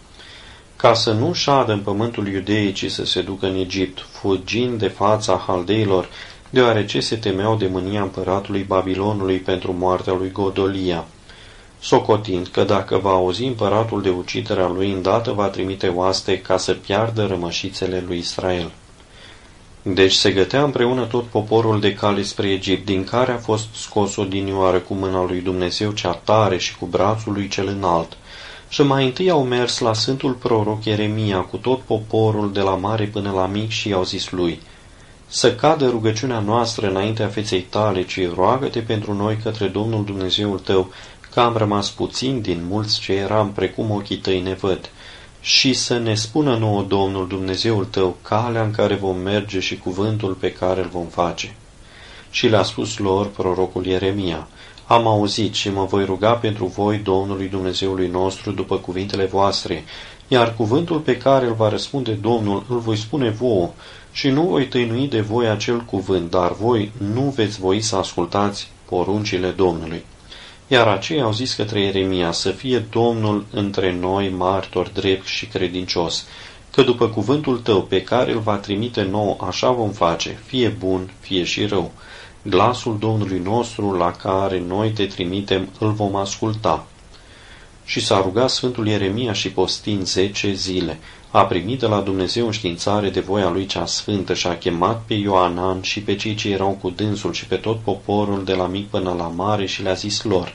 ca să nu șadă în pământul Iudeii, ci să se ducă în Egipt, fugind de fața haldeilor, deoarece se temeau de mânia împăratului Babilonului pentru moartea lui Godolia, socotind că dacă va auzi împăratul de uciderea lui, îndată va trimite oaste ca să piardă rămășițele lui Israel. Deci se gătea împreună tot poporul de cale spre Egipt, din care a fost scos odinioară cu mâna lui Dumnezeu cea tare și cu brațul lui cel înalt, Și mai întâi au mers la sfântul proroc Ieremia cu tot poporul de la mare până la mic și i-au zis lui: să cadă rugăciunea noastră înaintea feței tale, ci roagă-te pentru noi către Domnul Dumnezeul tău, că am rămas puțin din mulți ce eram, precum ochii tăi ne văd. Și să ne spună nouă Domnul Dumnezeul tău calea în care vom merge și cuvântul pe care îl vom face. Și le-a spus lor prorocul Ieremia: am auzit și mă voi ruga pentru voi Domnului Dumnezeului nostru după cuvintele voastre, iar cuvântul pe care îl va răspunde Domnul îl voi spune vouă, și nu voi tăinui de voi acel cuvânt, dar voi nu veți voi să ascultați poruncile Domnului. Iar aceia au zis către Ieremia: să fie Domnul între noi martor drept și credincios, că după cuvântul tău pe care îl va trimite nouă, așa vom face, fie bun, fie și rău. Glasul Domnului nostru la care noi te trimitem îl vom asculta. Și s-a rugat Sfântul Ieremia și postind zece zile, a primit de la Dumnezeu înștiințare de voia lui cea sfântă și a chemat pe Ioanan și pe cei ce erau cu dânsul și pe tot poporul de la mic până la mare și le-a zis lor: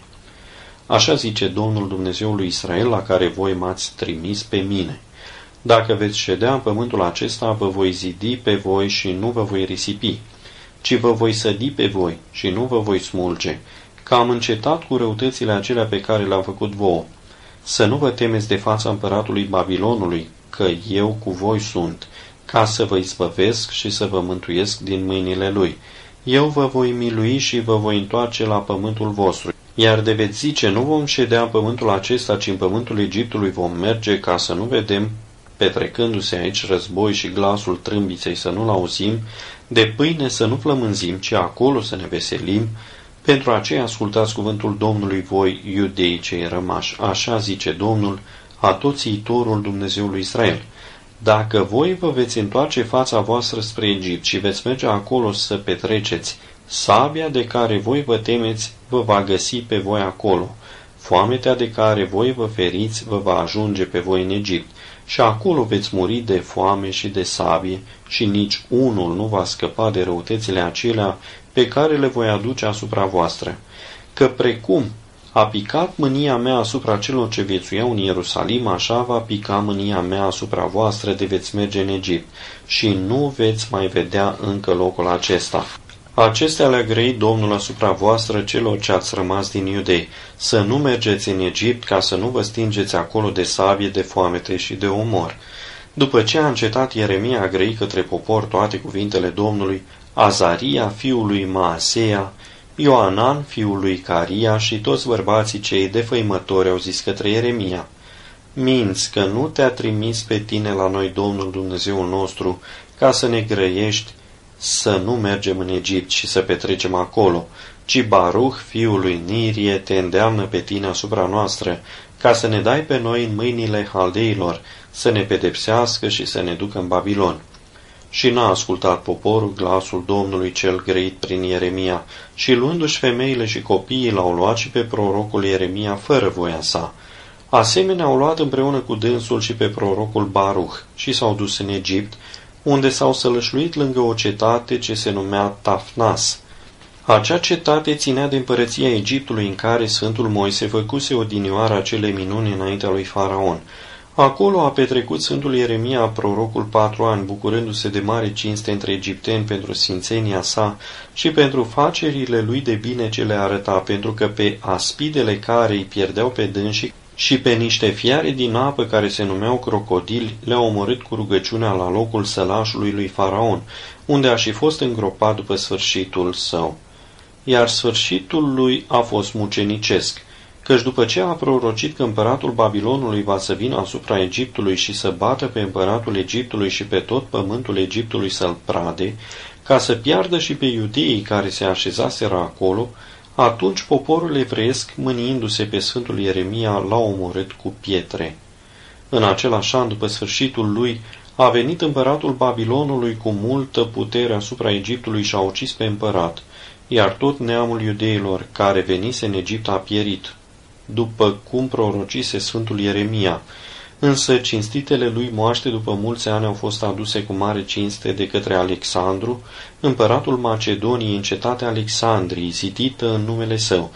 așa zice Domnul Dumnezeul lui Israel, la care voi m-ați trimis pe mine. Dacă veți ședea în pământul acesta, vă voi zidi pe voi și nu vă voi risipi, ci vă voi sădi pe voi și nu vă voi smulge, că am încetat cu răutățile acelea pe care le-am făcut vouă. Să nu vă temeți de fața împăratului Babilonului, că eu cu voi sunt, ca să vă izbăvesc și să vă mântuiesc din mâinile lui. Eu vă voi milui și vă voi întoarce la pământul vostru. Iar de veți zice: nu vom ședea în pământul acesta, ci în pământul Egiptului vom merge, ca să nu vedem petrecându-se aici război și glasul trâmbiței să nu-l auzim, de pâine să nu flămânzim, ci acolo să ne veselim. Pentru aceea ascultați cuvântul Domnului voi, iudeii cei rămași. Așa zice Domnul, atoțiitorul Dumnezeului Israel: dacă voi vă veți întoarce fața voastră spre Egipt și veți merge acolo să petreceți, sabia de care voi vă temeți vă va găsi pe voi acolo. Foametea de care voi vă feriți vă va ajunge pe voi în Egipt, și acolo veți muri de foame și de sabie, și nici unul nu va scăpa de răutățile acelea pe care le voi aduce asupra voastră. Că precum a picat mânia mea asupra celor ce viețuiau în Ierusalim, așa va pica mânia mea asupra voastră de veți merge în Egipt, și nu veți mai vedea încă locul acesta. Acestea le-a grăit Domnul asupra voastră celor ce ați rămas din Iudei, să nu mergeți în Egipt, ca să nu vă stingeți acolo de sabie, de foamete și de omor. După ce a încetat Ieremia a grăi către popor toate cuvintele Domnului, Azaria, fiul lui Maaseia, Ioanan, fiul lui Caria și toți bărbații cei defăimători au zis către Ieremia: minți că nu te-a trimis pe tine la noi Domnul Dumnezeul nostru, ca să ne grăiești să nu mergem în Egipt și să petrecem acolo, ci Baruch, fiul lui Nirie, te îndeamnă pe tine asupra noastră, ca să ne dai pe noi în mâinile haldeilor, să ne pedepsească și să ne ducă în Babilon. Și n-a ascultat poporul glasul Domnului cel grăit prin Ieremia, și luându-și femeile și copiii l-au luat și pe prorocul Ieremia fără voia sa. Asemenea au luat împreună cu dânsul și pe prorocul Baruch și s-au dus în Egipt, unde s-au sălășluit lângă o cetate ce se numea Tafnas. Acea cetate ținea de împărăția Egiptului, în care Sfântul Moise făcuse odinioară acele minuni înaintea lui Faraon. Acolo a petrecut Sfântul Ieremia, prorocul, patru ani, bucurându-se de mare cinste între egipteni pentru sfințenia sa și pentru facerile lui de bine ce le arăta, pentru că pe aspidele care îi pierdeau pe dânsii și pe niște fiare din apă care se numeau crocodili le-a omorât cu rugăciunea la locul sălașului lui Faraon, unde a și fost îngropat după sfârșitul său. Iar sfârșitul lui a fost mucenicesc, căci după ce a prorocit că împăratul Babilonului va să vină asupra Egiptului și să bată pe împăratul Egiptului și pe tot pământul Egiptului să-l prade, ca să piardă și pe iudeii care se așezaseră acolo, atunci poporul evreiesc, mâniindu-se pe Sfântul Ieremia, l-a omorât cu pietre. În același an, după sfârșitul lui, a venit împăratul Babilonului cu multă putere asupra Egiptului și a ucis pe împărat, iar tot neamul iudeilor care venise în Egipt a pierit, după cum prorocise Sfântul Ieremia. Însă cinstitele lui moaște după mulți ani au fost aduse cu mare cinste de către Alexandru, împăratul Macedoniei, în cetatea Alexandriei, zidită în numele său.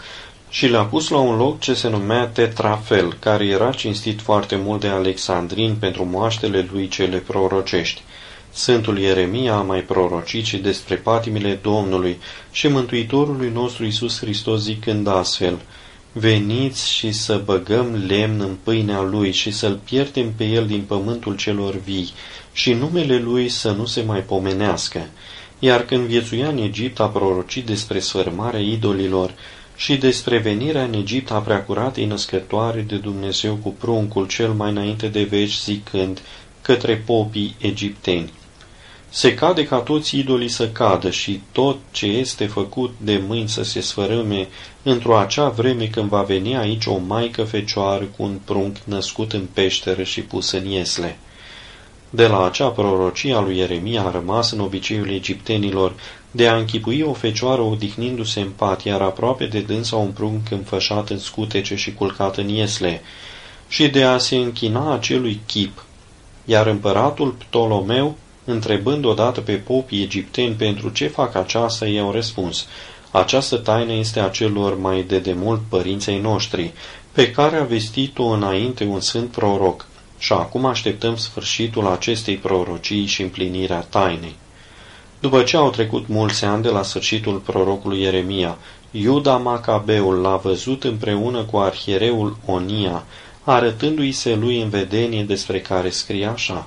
și le-a pus la un loc ce se numea Tetrafel, care era cinstit foarte mult de alexandrini pentru moaștele lui cele prorocești. Sfântul Ieremia a mai prorocit și despre patimile Domnului și Mântuitorului nostru Iisus Hristos zicând astfel: veniți și să băgăm lemn în pâinea lui și să-l pierdem pe el din pământul celor vii și numele lui să nu se mai pomenească. Iar când viețuia în Egipt a prorocit despre sfărâmarea idolilor și despre venirea în Egipt a preacuratei născătoare de Dumnezeu cu pruncul cel mai înainte de veci, zicând către popii egipteni: se cade ca toți idolii să cadă și tot ce este făcut de mâini să se sfărâme într-o acea vreme când va veni aici o maică fecioară cu un prunc născut în peșteră și pus în iesle. De la acea prorocie a lui Ieremia a rămas în obiceiul egiptenilor de a închipui o fecioară odihnindu-se în pat, iar aproape de dânsa un prunc înfășat în scutece și culcat în iesle, și de a se închina acelui chip. Iar împăratul Ptolomeu, întrebând odată pe popii egipteni pentru ce fac aceasta, i-au răspuns: această taină este a celor mai de demult părinței noștri, pe care a vestit-o înainte un sfânt proroc, și acum așteptăm sfârșitul acestei prorocii și împlinirea tainei. După ce au trecut mulți ani de la sfârșitul prorocului Ieremia, Iuda Macabeul l-a văzut împreună cu arhiereul Onia, arătându-i se lui în vedenie despre care scrie așa: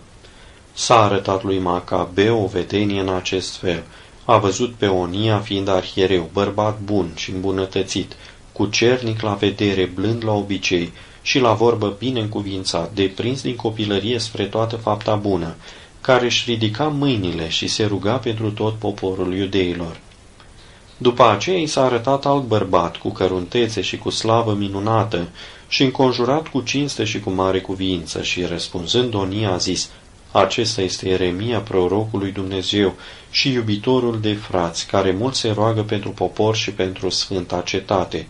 s-a arătat lui Macabeu o vedenie în acest fel. A văzut pe Onia fiind arhiereu, bărbat bun și îmbunătățit, cu cernic la vedere, blând la obicei și la vorbă bine încuvințat, deprins din copilărie spre toată fapta bună, care își ridica mâinile și se ruga pentru tot poporul iudeilor. După aceea i s-a arătat alt bărbat, cu căruntețe și cu slavă minunată, și înconjurat cu cinste și cu mare cuviință, și răspunzând Onia a zis: acesta este Ieremia, prorocul lui Dumnezeu și iubitorul de frați, care mult se roagă pentru popor și pentru sfânta cetate.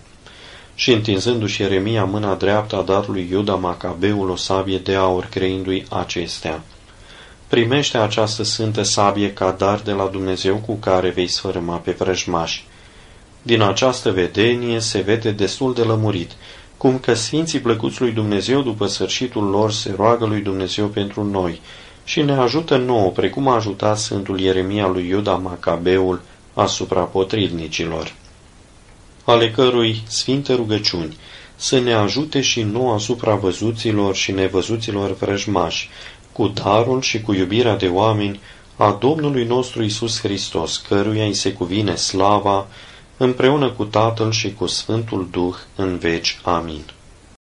Și întinzându-și Ieremia mâna dreaptă, a dat lui Iuda Macabeul o sabie de aur, creindu-i acestea: primește această sfântă sabie ca dar de la Dumnezeu cu care vei sfărâma pe vrăjmași. Din această vedenie se vede destul de lămurit, cum că sfinții plăcuți lui Dumnezeu după sfârșitul lor se roagă lui Dumnezeu pentru noi și ne ajută nouă, precum a ajutat Sfântul Ieremia lui Iuda Macabeul asupra potrivnicilor, ale cărui sfinte rugăciuni să ne ajute și nouă asupra văzuților și nevăzuților vrăjmași, cu darul și cu iubirea de oameni a Domnului nostru Iisus Hristos, căruia îi se cuvine slava, împreună cu Tatăl și cu Sfântul Duh în veci. Amin.